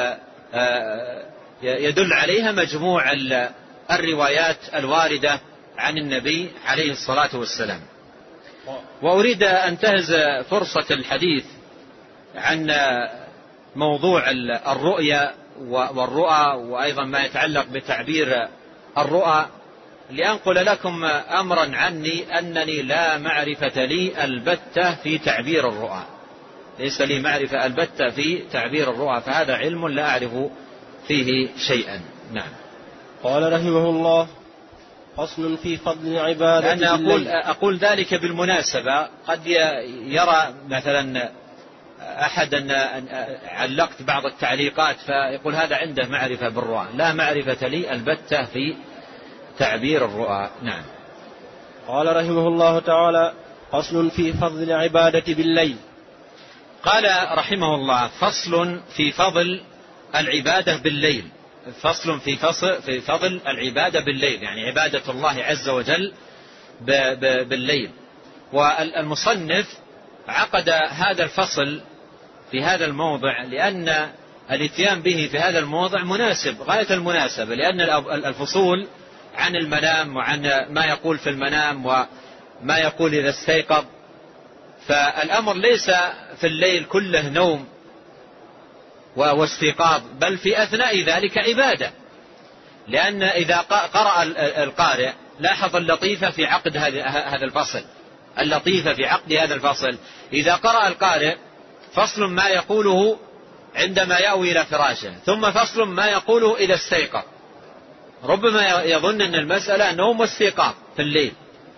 يدل عليها مجموع الروايات الواردة عن النبي عليه الصلاة والسلام. وأريد أن أنتهز فرصة الحديث عن موضوع الرؤيا والرؤى، وأيضا ما يتعلق بتعبير الرؤى، لأنقل لكم أمرا عني أنني لا معرفة لي البتة في تعبير الرؤى، ليس لي معرفة البتة في تعبير الرؤى، فهذا علم لا أعرف فيه شيئا. نعم. قال رحمه الله: فصل في فضل عبادة. أنا أقول, أقول ذلك بالمناسبة، قد يرى مثلا أحد أن علقت بعض التعليقات فيقول هذا عنده معرفة بالرؤى، لا معرفة لي البتة في تعبير الرؤى. نعم. قال رحمه الله تعالى: فصل في فضل العبادة بالليل. قال رحمه الله: فصل في فضل العبادة بالليل. فصل في فصل في فضل العبادة بالليل، يعني عبادة الله عز وجل بالليل. والمصنف عقد هذا الفصل في هذا الموضع لأن الاتيان به في هذا الموضع مناسب غاية المناسبة، لأن الفصول عن المنام وعن ما يقول في المنام وما يقول إذا استيقظ، فالأمر ليس في الليل كله نوم واستيقاظ، بل في أثناء ذلك عبادة. لأن إذا قرأ القارئ، لاحظ اللطيفة في عقد هذا الفصل، اللطيفة في عقد هذا الفصل، إذا قرأ القارئ فصل ما يقوله عندما يأوي إلى فراشه، ثم فصل ما يقوله إذا استيقظ. ربما يظن أن المسألة نوم واستيقاظ في الليل،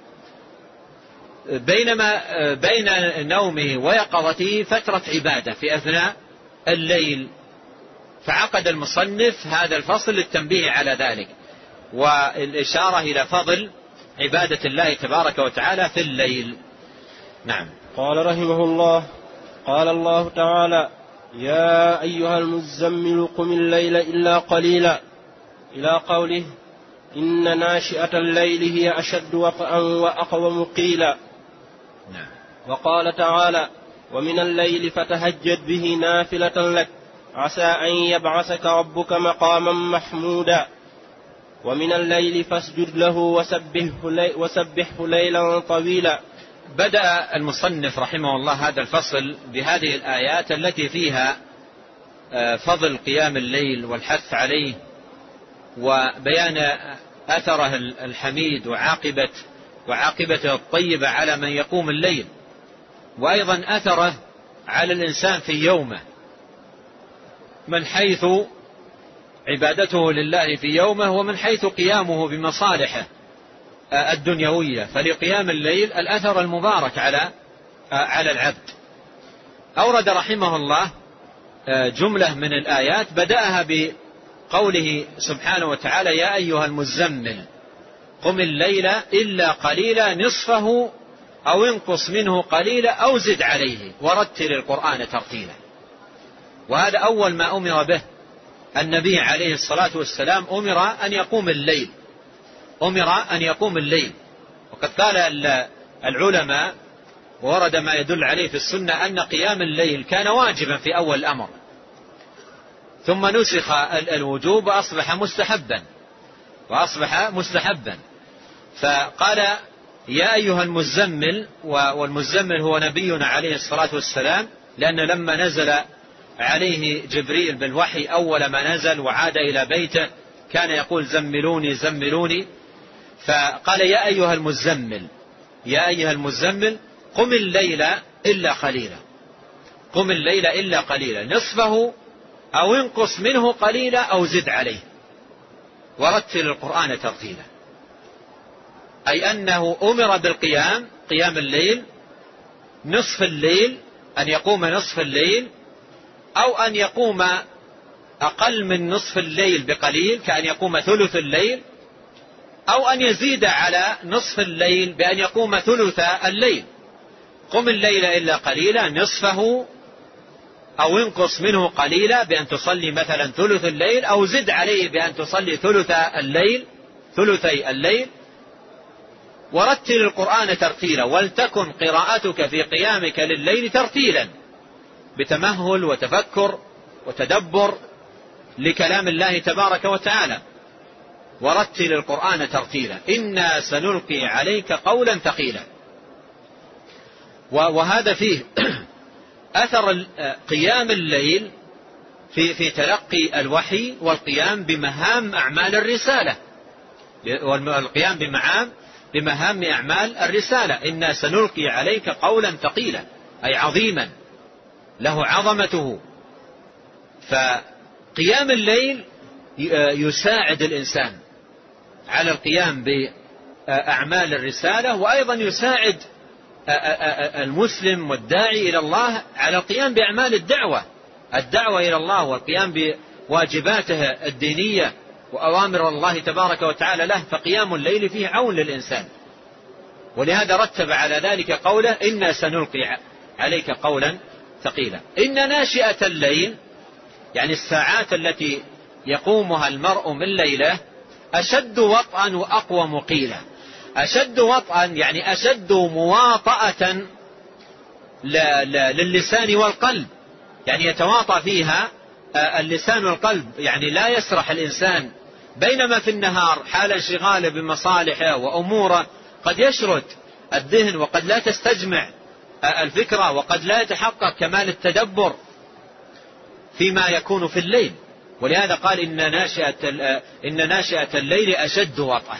بينما بين نومه ويقظته فترة عبادة في أثناء الليل. فعقد المصنف هذا الفصل للتنبيه على ذلك والإشارة إلى فضل عبادة الله تبارك وتعالى في الليل. نعم. قال رحمه الله: قال الله تعالى: يا أيها المزمل قم الليل إلا قليلا، إلى قوله: إن ناشئة الليل هي أشد وطئا وأقوم قيلا. نعم. وقال تعالى: ومن الليل فتهجد به نافلة لك عسى أن يبعثك ربك مقاما محمودا. ومن الليل فاسجد له وسبحه ليلا طويلا. بدأ المصنف رحمه الله هذا الفصل بهذه الآيات التي فيها فضل قيام الليل والحث عليه، وبيان أثره الحميد وعاقبة وعاقبته الطيبة على من يقوم الليل، وأيضا أثره على الإنسان في يومه، من حيث عبادته لله في يومه ومن حيث قيامه بمصالحه الدنيوية. فلقيام الليل الأثر المبارك على على العبد. أورد رحمه الله جملة من الآيات بدأها بقوله سبحانه وتعالى: يا أيها المزمل قم الليل إلا قليلا نصفه أو انقص منه قليلا أو زد عليه ورتل القرآن ترتيلا. وهذا أول ما أمر به النبي عليه الصلاة والسلام أمر أن يقوم الليل أمر أن يقوم الليل وقد قال العلماء ورد ما يدل عليه في السنة أن قيام الليل كان واجبا في أول الأمر، ثم نسخ الوجوب وأصبح مستحبا وأصبح مستحبا فقال يا أيها المزمل، والمزمل هو نبينا عليه الصلاة والسلام، لأن لما نزل عليه جبريل بالوحي أول ما نزل وعاد إلى بيته كان يقول زملوني زملوني، فقال يا أيها المزمل يا أيها المزمل قم الليل إلا قليلا قم الليل إلا قليلا نصفه أو انقص منه قليلا أو زد عليه ورتل القرآن ترتيلا، أي أنه أمر بالقيام قيام الليل نصف الليل، أن يقوم نصف الليل أو أن يقوم أقل من نصف الليل بقليل كأن يقوم ثلث الليل، أو أن يزيد على نصف الليل بأن يقوم ثلث الليل. قم الليل إلا قليلا نصفه أو انقص منه قليلا بأن تصلي مثلا ثلث الليل، أو زد عليه بأن تصلي ثلث الليل ثلثي الليل، ورتل القرآن ترتيلا، ولتكن قراءتك في قيامك لليل ترتيلا بتمهل وتفكر وتدبر لكلام الله تبارك وتعالى. ورتل القرآن ترتيلا إنا سنلقي عليك قولا ثقيلا. وهذا فيه أثر قيام الليل في في تلقي الوحي والقيام بمهام أعمال الرسالة، والقيام بمهام بمهام أعمال الرسالة. إنا سنلقي عليك قولا ثقيلا أي عظيما له عظمته. فقيام الليل يساعد الإنسان على القيام بأعمال الرسالة، وأيضا يساعد المسلم والداعي إلى الله على القيام بأعمال الدعوة الدعوة إلى الله والقيام بواجباته الدينية وأوامر الله تبارك وتعالى له. فقيام الليل فيه عون للإنسان، ولهذا رتب على ذلك قوله إنا سنلقي عليك قولا ثقيلا. إن ناشئة الليل يعني الساعات التي يقومها المرء من ليله أشد وطئا وأقوم قيلا. أشد وطئا يعني أشد مواطأة للسان والقلب، يعني يتواطأ فيها اللسان والقلب، يعني لا يسرح الإنسان، بينما في النهار حال انشغاله بمصالحه وأموره قد يشرد الذهن وقد لا تستجمع الفكرة وقد لا يتحقق كمال التدبر فيما يكون في الليل. ولهذا قال إن ناشئة, إن ناشئة الليل أشد وطئا.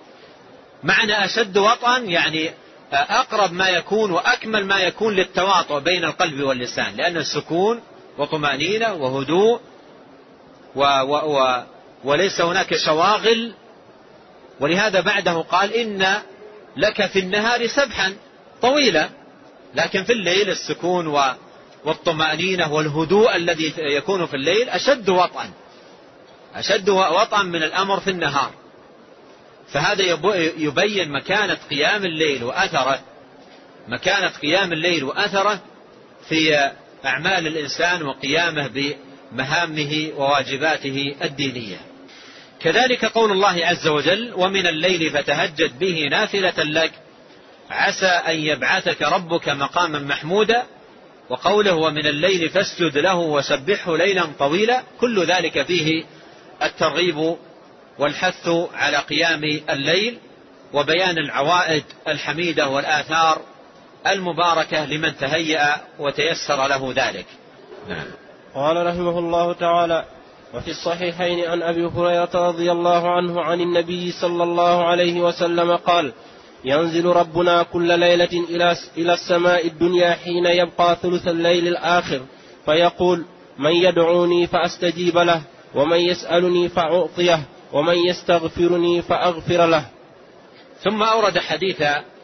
معنى أشد وطئا يعني أقرب ما يكون وأكمل ما يكون للتواطؤ بين القلب واللسان، لأن السكون وطمأنينة وهدوء و و و وليس هناك شواغل. ولهذا بعده قال إن لك في النهار سبحا طويلا، لكن في الليل السكون والطمأنينة والهدوء الذي يكون في الليل أشد وطئا أشد وطئا من الأمر في النهار. فهذا يبين مكانة قيام الليل وأثره مكانة قيام الليل وأثره في أعمال الإنسان وقيامه بمهامه وواجباته الدينية. كذلك قول الله عز وجل ومن الليل فتهجد به نافلة لك عسى أن يبعثك ربك مقاما محمودا، وقوله ومن الليل فاسجد له وسبحه ليلا طويلا. كل ذلك فيه الترغيب والحث على قيام الليل وبيان العوائد الحميدة والآثار المباركة لمن تهيأ وتيسر له ذلك. نعم. قال رحمه الله تعالى وفي الصحيحين عن أبي هريرة رضي الله عنه عن النبي صلى الله عليه وسلم قال ينزل ربنا كل ليلة إلى السماء الدنيا حين يبقى ثلث الليل الآخر فيقول من يدعوني فأستجيب له ومن يسألني فأعطيه ومن يستغفرني فأغفر له. ثم أورد حديث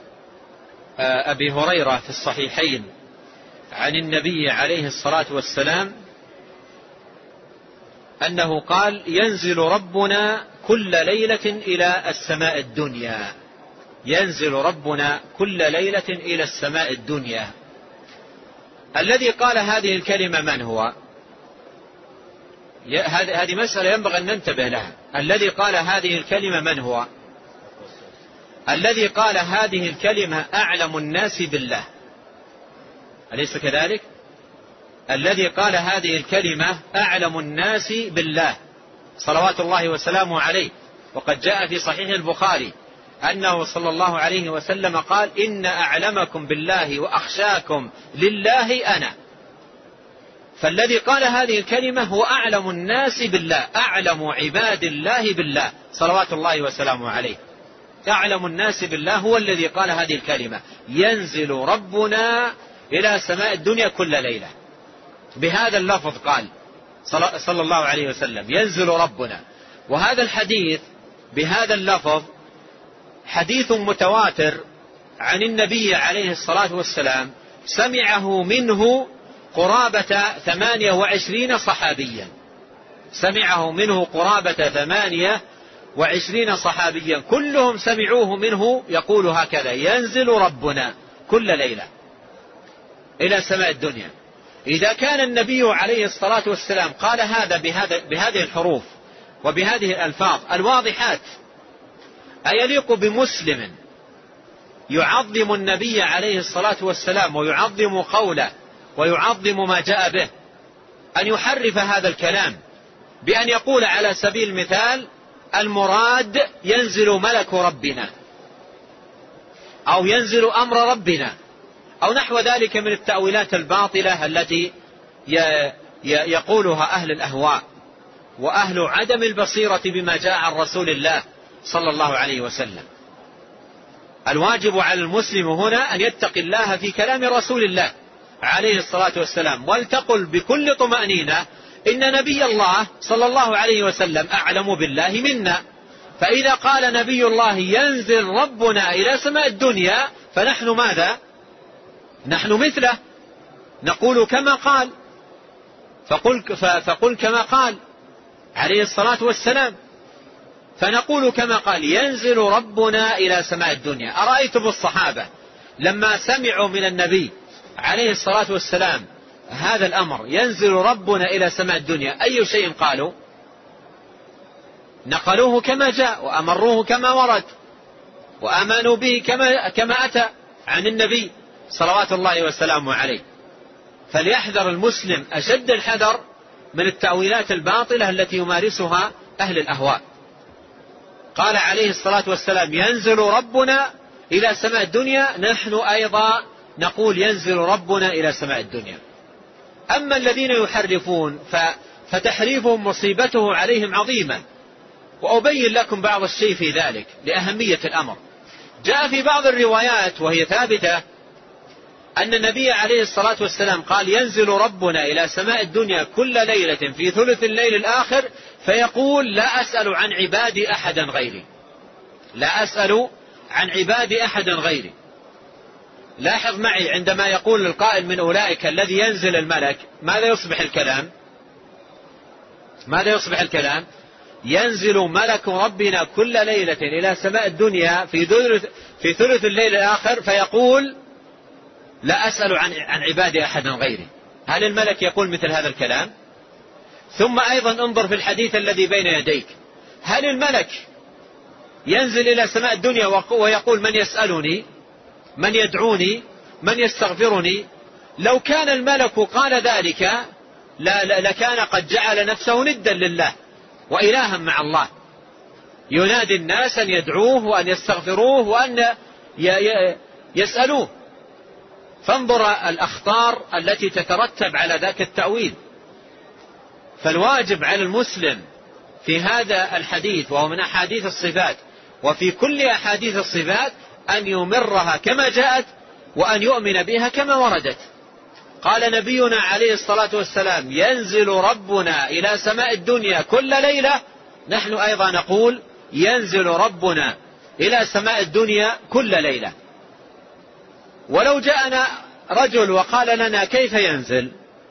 أبي هريرة في الصحيحين عن النبي عليه الصلاة والسلام أنه قال ينزل ربنا كل ليلة إلى السماء الدنيا ينزل ربنا كل ليلة إلى السماء الدنيا. الذي قال هذه الكلمة من هو؟ هذه مسألة ينبغي أن ننتبه لها. الذي قال هذه الكلمة من هو؟ الذي قال هذه الكلمة أعلم الناس بالله، أليس كذلك؟ الذي قال هذه الكلمة أعلم الناس بالله صلوات الله وسلامه عليه. وقد جاء في صحيح البخاري أنه صلى الله عليه وسلم قال: إن أعلمكم بالله وأخشاكم لله أنا. فالذي قال هذه الكلمة هو أعلم الناس بالله، أعلم عباد الله بالله صلوات الله وسلامه عليه. أعلم الناس بالله هو الذي قال هذه الكلمة: ينزل ربنا إلى سماء الدنيا كل ليلة. بهذا اللفظ قال صلى الله عليه وسلم: ينزل ربنا. وهذا الحديث بهذا اللفظ حديث متواتر عن النبي عليه الصلاة والسلام، سمعه منه قرابة ثمانية وعشرين صحابيا، سمعه منه قرابة ثمانية وعشرين صحابيا، كلهم سمعوه منه يقول هكذا: ينزل ربنا كل ليلة إلى سماء الدنيا. إذا كان النبي عليه الصلاة والسلام قال هذا بهذا بهذه الحروف وبهذه الألفاظ الواضحات، أيليق بمسلم يعظم النبي عليه الصلاة والسلام ويعظم قوله ويعظم ما جاء به أن يحرف هذا الكلام بأن يقول على سبيل المثال: المراد ينزل ملك ربنا، أو ينزل أمر ربنا، أو نحو ذلك من التأويلات الباطلة التي يقولها أهل الأهواء وأهل عدم البصيرة بما جاء عن رسول الله صلى الله عليه وسلم. الواجب على المسلم هنا أن يتقي الله في كلام رسول الله عليه الصلاة والسلام، ولتقل بكل طمأنينة: إن نبي الله صلى الله عليه وسلم أعلم بالله منا. فإذا قال نبي الله: ينزل ربنا إلى سماء الدنيا، فنحن ماذا؟ نحن مثله، نقول كما قال، فقل, فقل كما قال عليه الصلاة والسلام، فنقول كما قال: ينزل ربنا إلى سماء الدنيا. أرأيتم الصحابة لما سمعوا من النبي عليه الصلاة والسلام هذا الأمر: ينزل ربنا إلى سماء الدنيا، أي شيء قالوا؟ نقلوه كما جاء، وأمروه كما ورد، وآمنوا به كما, كما أتى عن النبي صلوات الله وسلامه عليه. فليحذر المسلم أشد الحذر من التأويلات الباطلة التي يمارسها أهل الأهواء. قال عليه الصلاة والسلام: ينزل ربنا إلى سماء الدنيا، نحن أيضا نقول: ينزل ربنا إلى سماء الدنيا. أما الذين يحرفون فتحريفهم مصيبته عليهم عظيمة، وأبين لكم بعض الشيء في ذلك لأهمية الأمر. جاء في بعض الروايات وهي ثابتة أن النبي عليه الصلاة والسلام قال: ينزل ربنا إلى سماء الدنيا كل ليلة في ثلث الليل الآخر فيقول: لا أسأل عن عبادي أحدا غيري، لا أسأل عن عبادي أحدا غيري. لاحظ معي عندما يقول القائل من أولئك الذي ينزل الملك، ماذا يصبح الكلام؟ ماذا يصبح الكلام؟ ينزل ملك ربنا كل ليلة إلى سماء الدنيا في ثلث في ثلث الليل الآخر فيقول: لا أسأل عن عن عبادي أحدا غيري. هل الملك يقول مثل هذا الكلام؟ ثم أيضا انظر في الحديث الذي بين يديك: هل الملك ينزل إلى سماء الدنيا ويقول: من يسألني، من يدعوني، من يستغفرني؟ لو كان الملك قال ذلك لكان قد جعل نفسه ندا لله وإلها مع الله، ينادي الناس أن يدعوه وأن يستغفروه وأن يسألوه. فانظر الأخطار التي تترتب على ذاك التأويل. فالواجب على المسلم في هذا الحديث، وهو من أحاديث الصفات، وفي كل أحاديث الصفات، أن يمرها كما جاءت وأن يؤمن بها كما وردت. قال نبينا عليه الصلاة والسلام: ينزل ربنا إلى سماء الدنيا كل ليلة، نحن أيضا نقول: ينزل ربنا إلى سماء الدنيا كل ليلة. ولو جاءنا رجل وقال لنا: كيف ينزل؟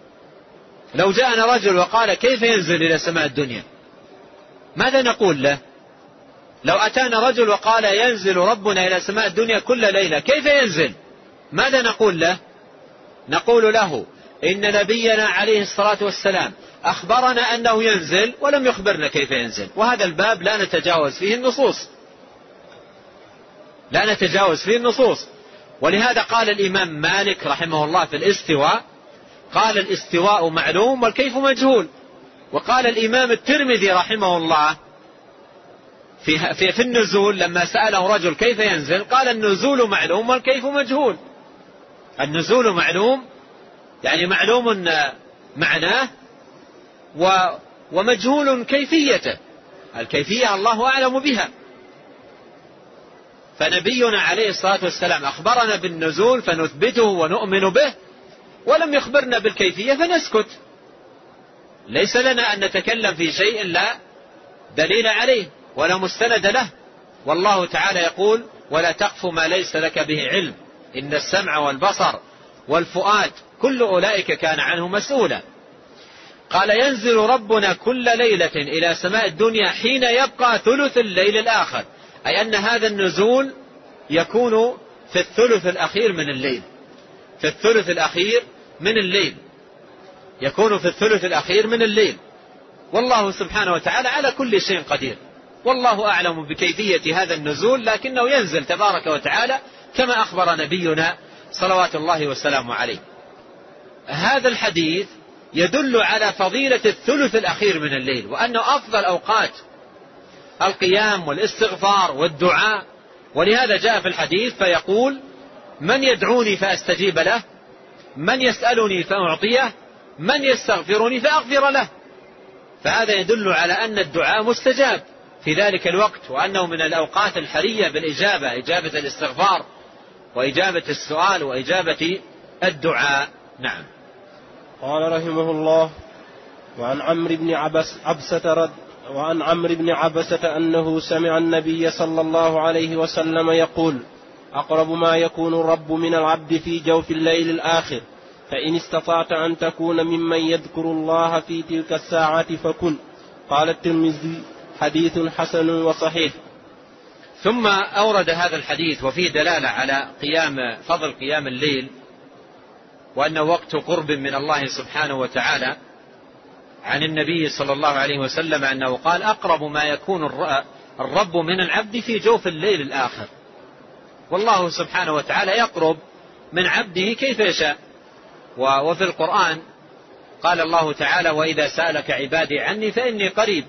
لو جاءنا رجل وقال: كيف ينزل إلى سماء الدنيا؟ ماذا نقول له؟ لو أتانا رجل وقال: ينزل ربنا إلى سماء الدنيا كل ليلة، كيف ينزل؟ ماذا نقول له؟ نقول له: إن نبينا عليه الصلاة والسلام أخبرنا أنه ينزل ولم يخبرنا كيف ينزل، وهذا الباب لا نتجاوز فيه النصوص، لا نتجاوز فيه النصوص. ولهذا قال الإمام مالك رحمه الله في الاستواء، قال الاستواء معلوم والكيف مجهول. وقال الإمام الترمذي رحمه الله في, في, في النزول لما سأله رجل كيف ينزل، قال النزول معلوم والكيف مجهول. النزول معلوم يعني معلوم معناه ومجهول كيفيته، الكيفية الله أعلم بها. فنبينا عليه الصلاة والسلام أخبرنا بالنزول فنثبته ونؤمن به، ولم يخبرنا بالكيفية فنسكت. ليس لنا أن نتكلم في شيء لا دليل عليه ولا مستند له. والله تعالى يقول: ولا تقف ما ليس لك به علم إن السمع والبصر والفؤاد كل أولئك كان عنه مسؤولا. قال: ينزل ربنا كل ليلة إلى سماء الدنيا حين يبقى ثلث الليل الآخر، أي أن هذا النزول يكون في الثلث الأخير من الليل، في الثلث الأخير من الليل يكون في الثلث الأخير من الليل. والله سبحانه وتعالى على كل شيء قدير، والله أعلم بكيفية هذا النزول، لكنه ينزل تبارك وتعالى كما أخبر نبينا صلوات الله وسلامه عليه. هذا الحديث يدل على فضيلة الثلث الأخير من الليل، وأنه أفضل أوقات القيام والاستغفار والدعاء. ولهذا جاء في الحديث فيقول: من يدعوني فأستجيب له، من يسألني فأعطيه، من يستغفرني فأغفر له. فهذا يدل على أن الدعاء مستجاب في ذلك الوقت، وأنه من الأوقات الحرية بالإجابة، إجابة الاستغفار وإجابة السؤال وإجابة الدعاء. نعم. قال رحمه الله: وعن عمرو بن عبس عبسة رد وعن عمرو بن عبسة أنه سمع النبي صلى الله عليه وسلم يقول: أقرب ما يكون الرب من العبد في جوف الليل الآخر، فإن استطعت أن تكون ممن يذكر الله في تلك الساعة فكن. قال الترمذي: حديث حسن وصحيح. ثم أورد هذا الحديث وفيه دلالة على قيام فضل قيام الليل، وأنه وقت قرب من الله سبحانه وتعالى. عن النبي صلى الله عليه وسلم أنه قال: أقرب ما يكون الرب من العبد في جوف الليل الآخر. والله سبحانه وتعالى يقرب من عبده كيف يشاء. وفي القرآن قال الله تعالى: وإذا سألك عبادي عني فإني قريب.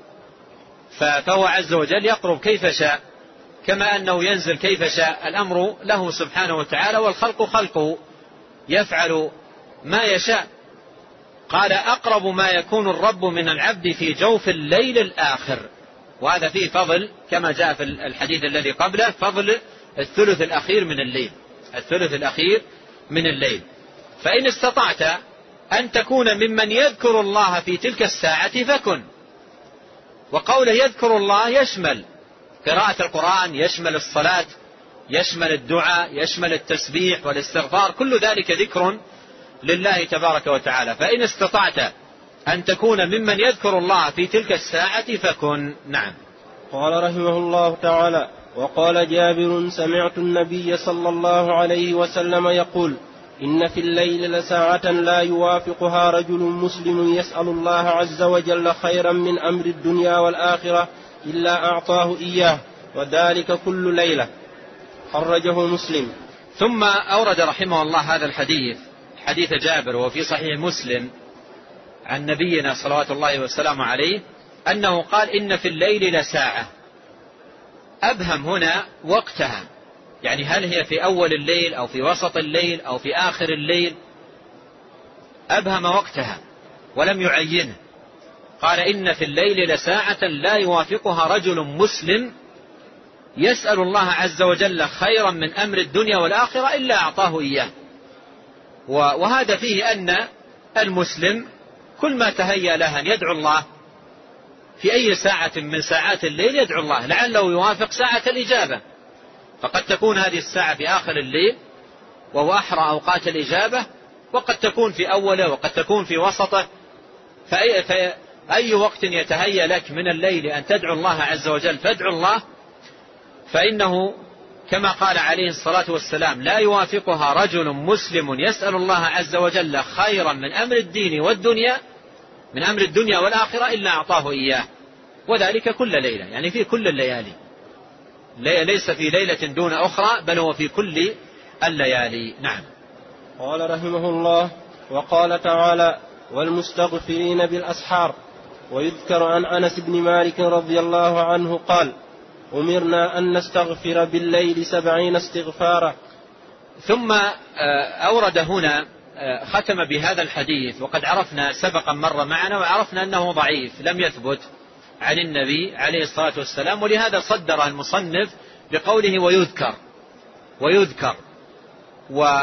فهو عز وجل يقرب كيف شاء، كما أنه ينزل كيف شاء. الأمر له سبحانه وتعالى، والخلق خلقه يفعل ما يشاء. قال: أقرب ما يكون الرب من العبد في جوف الليل الآخر. وهذا فيه فضل كما جاء في الحديث الذي قبله، فضل الثلث الأخير من الليل، الثلث الأخير من الليل. فإن استطعت أن تكون ممن يذكر الله في تلك الساعة فكن. وقوله يذكر الله يشمل قراءة القرآن، يشمل الصلاة، يشمل الدعاء، يشمل التسبيح والاستغفار، كل ذلك ذكر لله تبارك وتعالى. فإن استطعت أن تكون ممن يذكر الله في تلك الساعة فكن. نعم. قال رحمه الله تعالى: وقال جابر: سمعت النبي صلى الله عليه وسلم يقول: إن في الليل لساعة لا يوافقها رجل مسلم يسأل الله عز وجل خيرا من أمر الدنيا والآخرة إلا أعطاه إياه، وذلك كل ليلة. خرجه مسلم. ثم أورد رحمه الله هذا الحديث، حديث جابر، وفي صحيح مسلم عن نبينا صلوات الله وسلامه عليه أنه قال: إن في الليل لساعة. أبهم هنا وقتها، يعني هل هي في أول الليل أو في وسط الليل أو في آخر الليل؟ أبهم وقتها ولم يعينه. قال: إن في الليل لساعة لا يوافقها رجل مسلم يسأل الله عز وجل خيرا من أمر الدنيا والآخرة إلا أعطاه إياه. وهذا فيه أن المسلم كل ما تهيأ له أن يدعو الله في أي ساعة من ساعات الليل يدعو الله لعله يوافق ساعة الإجابة. فقد تكون هذه الساعة في آخر الليل وهو أحرى أوقات الإجابة، وقد تكون في أوله، وقد تكون في وسطه. فأي, فأي وقت يتهيأ لك من الليل أن تدعو الله عز وجل فادعو الله، فإنه كما قال عليه الصلاة والسلام: لا يوافقها رجل مسلم يسأل الله عز وجل خيرا من أمر الدين والدنيا من أمر الدنيا والآخرة إلا أعطاه إياه، وذلك كل ليلة، يعني في كل الليالي، ليس في ليلة دون أخرى بل هو في كل الليالي. نعم. قال رحمه الله: وقال تعالى: والمستغفرين بالأسحار. ويذكر عن أنس بن مالك رضي الله عنه قال: أمرنا أن نستغفر بالليل سبعين استغفارا. ثم أورد هنا ختم بهذا الحديث، وقد عرفنا سبقا مر معنا وعرفنا أنه ضعيف لم يثبت عن النبي عليه الصلاة والسلام، ولهذا صدر المصنف بقوله ويذكر ويذكر و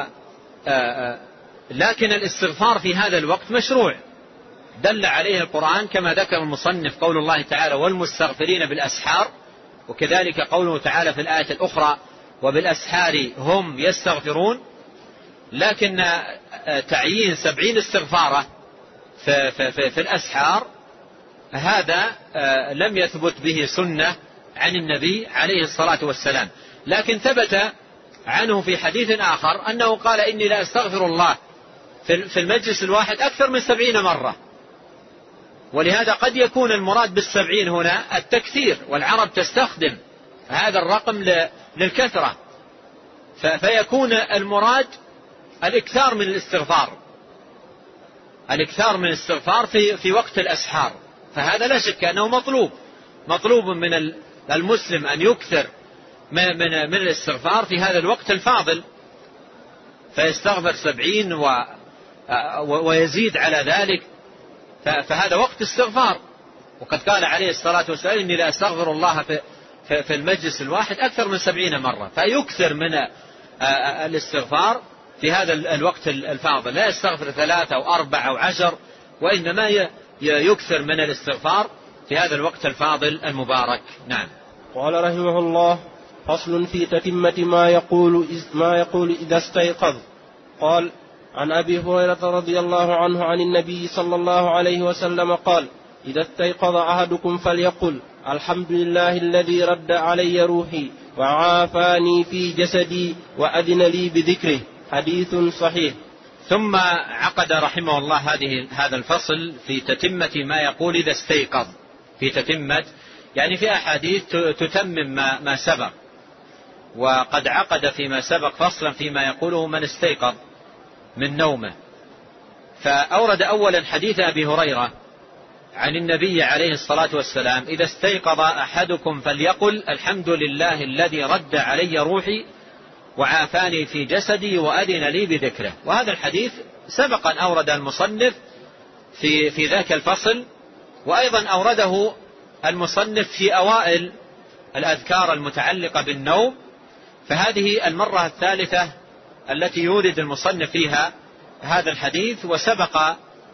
لكن الاستغفار في هذا الوقت مشروع، دل عليه القرآن كما ذكر المصنف قول الله تعالى: والمستغفرين بالأسحار، وكذلك قوله تعالى في الآية الأخرى: وبالأسحار هم يستغفرون. لكن تعيين سبعين استغفارة في, في, في, في الأسحار هذا لم يثبت به سنة عن النبي عليه الصلاة والسلام، لكن ثبت عنه في حديث آخر أنه قال: إني لا أستغفر الله في المجلس الواحد أكثر من سبعين مرة. ولهذا قد يكون المراد بالسبعين هنا التكثير، والعرب تستخدم هذا الرقم للكثرة، فيكون المراد الإكثار من الاستغفار، الإكثار من الاستغفار في في وقت الأسحار. فهذا لا شك أنه مطلوب مطلوب من المسلم أن يكثر من من الاستغفار في هذا الوقت الفاضل، فيستغفر سبعين و ويزيد على ذلك، فهذا وقت استغفار. وقد قال عليه الصلاة والسلام: إني لا أستغفر الله في في المجلس الواحد أكثر من سبعين مرة. فيكثر من الاستغفار في هذا الوقت الفاضل، لا يستغفر ثلاثة أو أربعة أو عشر، وإنما يكثر من الاستغفار في هذا الوقت الفاضل المبارك. نعم. قال رحمه الله: فصل في تتمة ما يقول ما يقول إذا استيقظ. قال: عن أبي هريرة رضي الله عنه عن النبي صلى الله عليه وسلم قال: إذا استيقظ أحدكم فليقل: الحمد لله الذي رد علي روحي وعافاني في جسدي وأذن لي بذكره. حديث صحيح. ثم عقد رحمه الله هذه هذا الفصل في تتمة ما يقول إذا استيقظ، في تتمة يعني في أحاديث تتمم ما, ما سبق، وقد عقد فيما سبق فصلا فيما يقوله من استيقظ من نومه. فأورد أولا حديث أبي هريرة عن النبي عليه الصلاة والسلام: إذا استيقظ أحدكم فليقل: الحمد لله الذي رد علي روحي وعافاني في جسدي وأذن لي بذكره. وهذا الحديث سبقا أورد المصنف في, في ذاك الفصل، وأيضا أورده المصنف في أوائل الأذكار المتعلقة بالنوم، فهذه المرة الثالثة التي يورد المصنف فيها هذا الحديث، وسبق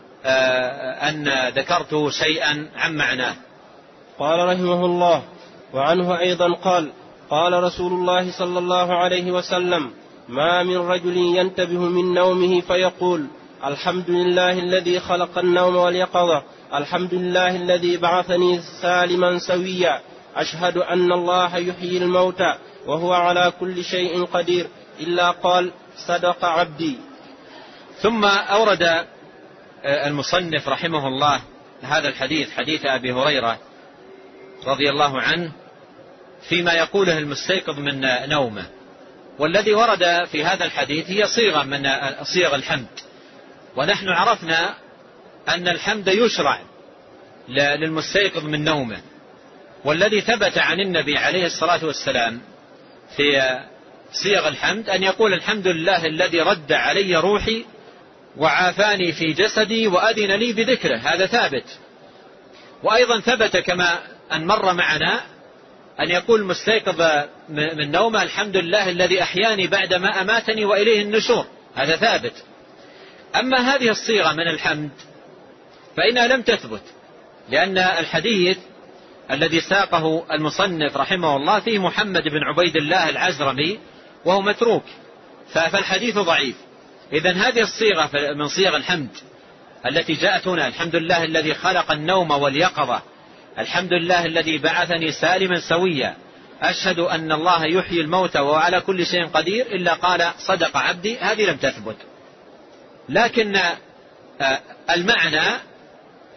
أن ذكرت شيئا عن معناه. قال رحمه الله: وعنه أيضا قال: قال رسول الله صلى الله عليه وسلم: ما من رجل ينتبه من نومه فيقول: الحمد لله الذي خلق النوم واليقظة، الحمد لله الذي بعثني سالما سويا، أشهد أن الله يحيي الموتى وهو على كل شيء قدير، إلا قال: صدق عبدي. ثم أورد المصنف رحمه الله هذا الحديث، حديث أبي هريرة رضي الله عنه، فيما يقوله المستيقظ من نومه. والذي ورد في هذا الحديث هي صيغة من صيغ الحمد، ونحن عرفنا أن الحمد يشرع للمستيقظ من نومه. والذي ثبت عن النبي عليه الصلاة والسلام في صيغ الحمد أن يقول: الحمد لله الذي رد علي روحي وعافاني في جسدي وأذن لي بذكره. هذا ثابت. وأيضا ثبت كما أن مر معنا أن يقول المستيقظ من نومه: الحمد لله الذي أحياني بعدما أماتني وإليه النشور. هذا ثابت. أما هذه الصيغة من الحمد فإنها لم تثبت، لأن الحديث الذي ساقه المصنف رحمه الله فيه محمد بن عبيد الله العزرمي وهو متروك، فالحديث ضعيف. إذن هذه الصيغة من صيغ الحمد التي جاءت هنا: الحمد لله الذي خلق النوم واليقظة، الحمد لله الذي بعثني سالما سويا، أشهد أن الله يحيي الموتى وهو على كل شيء قدير، إلا قال: صدق عبدي. هذه لم تثبت. لكن المعنى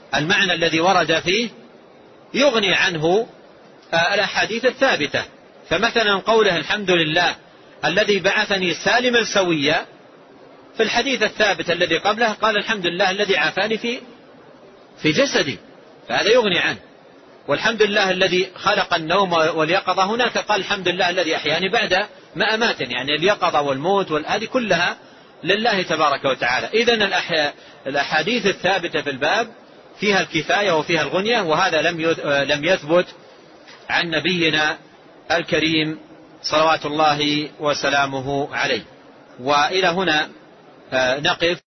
المعنى الذي ورد فيه يغني عنه الأحاديث الثابتة. فمثلا قوله الحمد لله الذي بعثني سالما سويا، في الحديث الثابت الذي قبله قال الحمد لله الذي عافاني في في جسدي، فهذا يغني عنه. والحمد لله الذي خلق النوم واليقظة، هناك قال الحمد لله الذي أحياني بعد ما أماتني، يعني اليقظة والموت هذه كلها لله تبارك وتعالى. إذن الأحاديث الثابتة في الباب فيها الكفاية وفيها الغنية، وهذا لم يثبت عن نبينا الكريم صلوات الله وسلامه عليه. وإلى هنا نقف.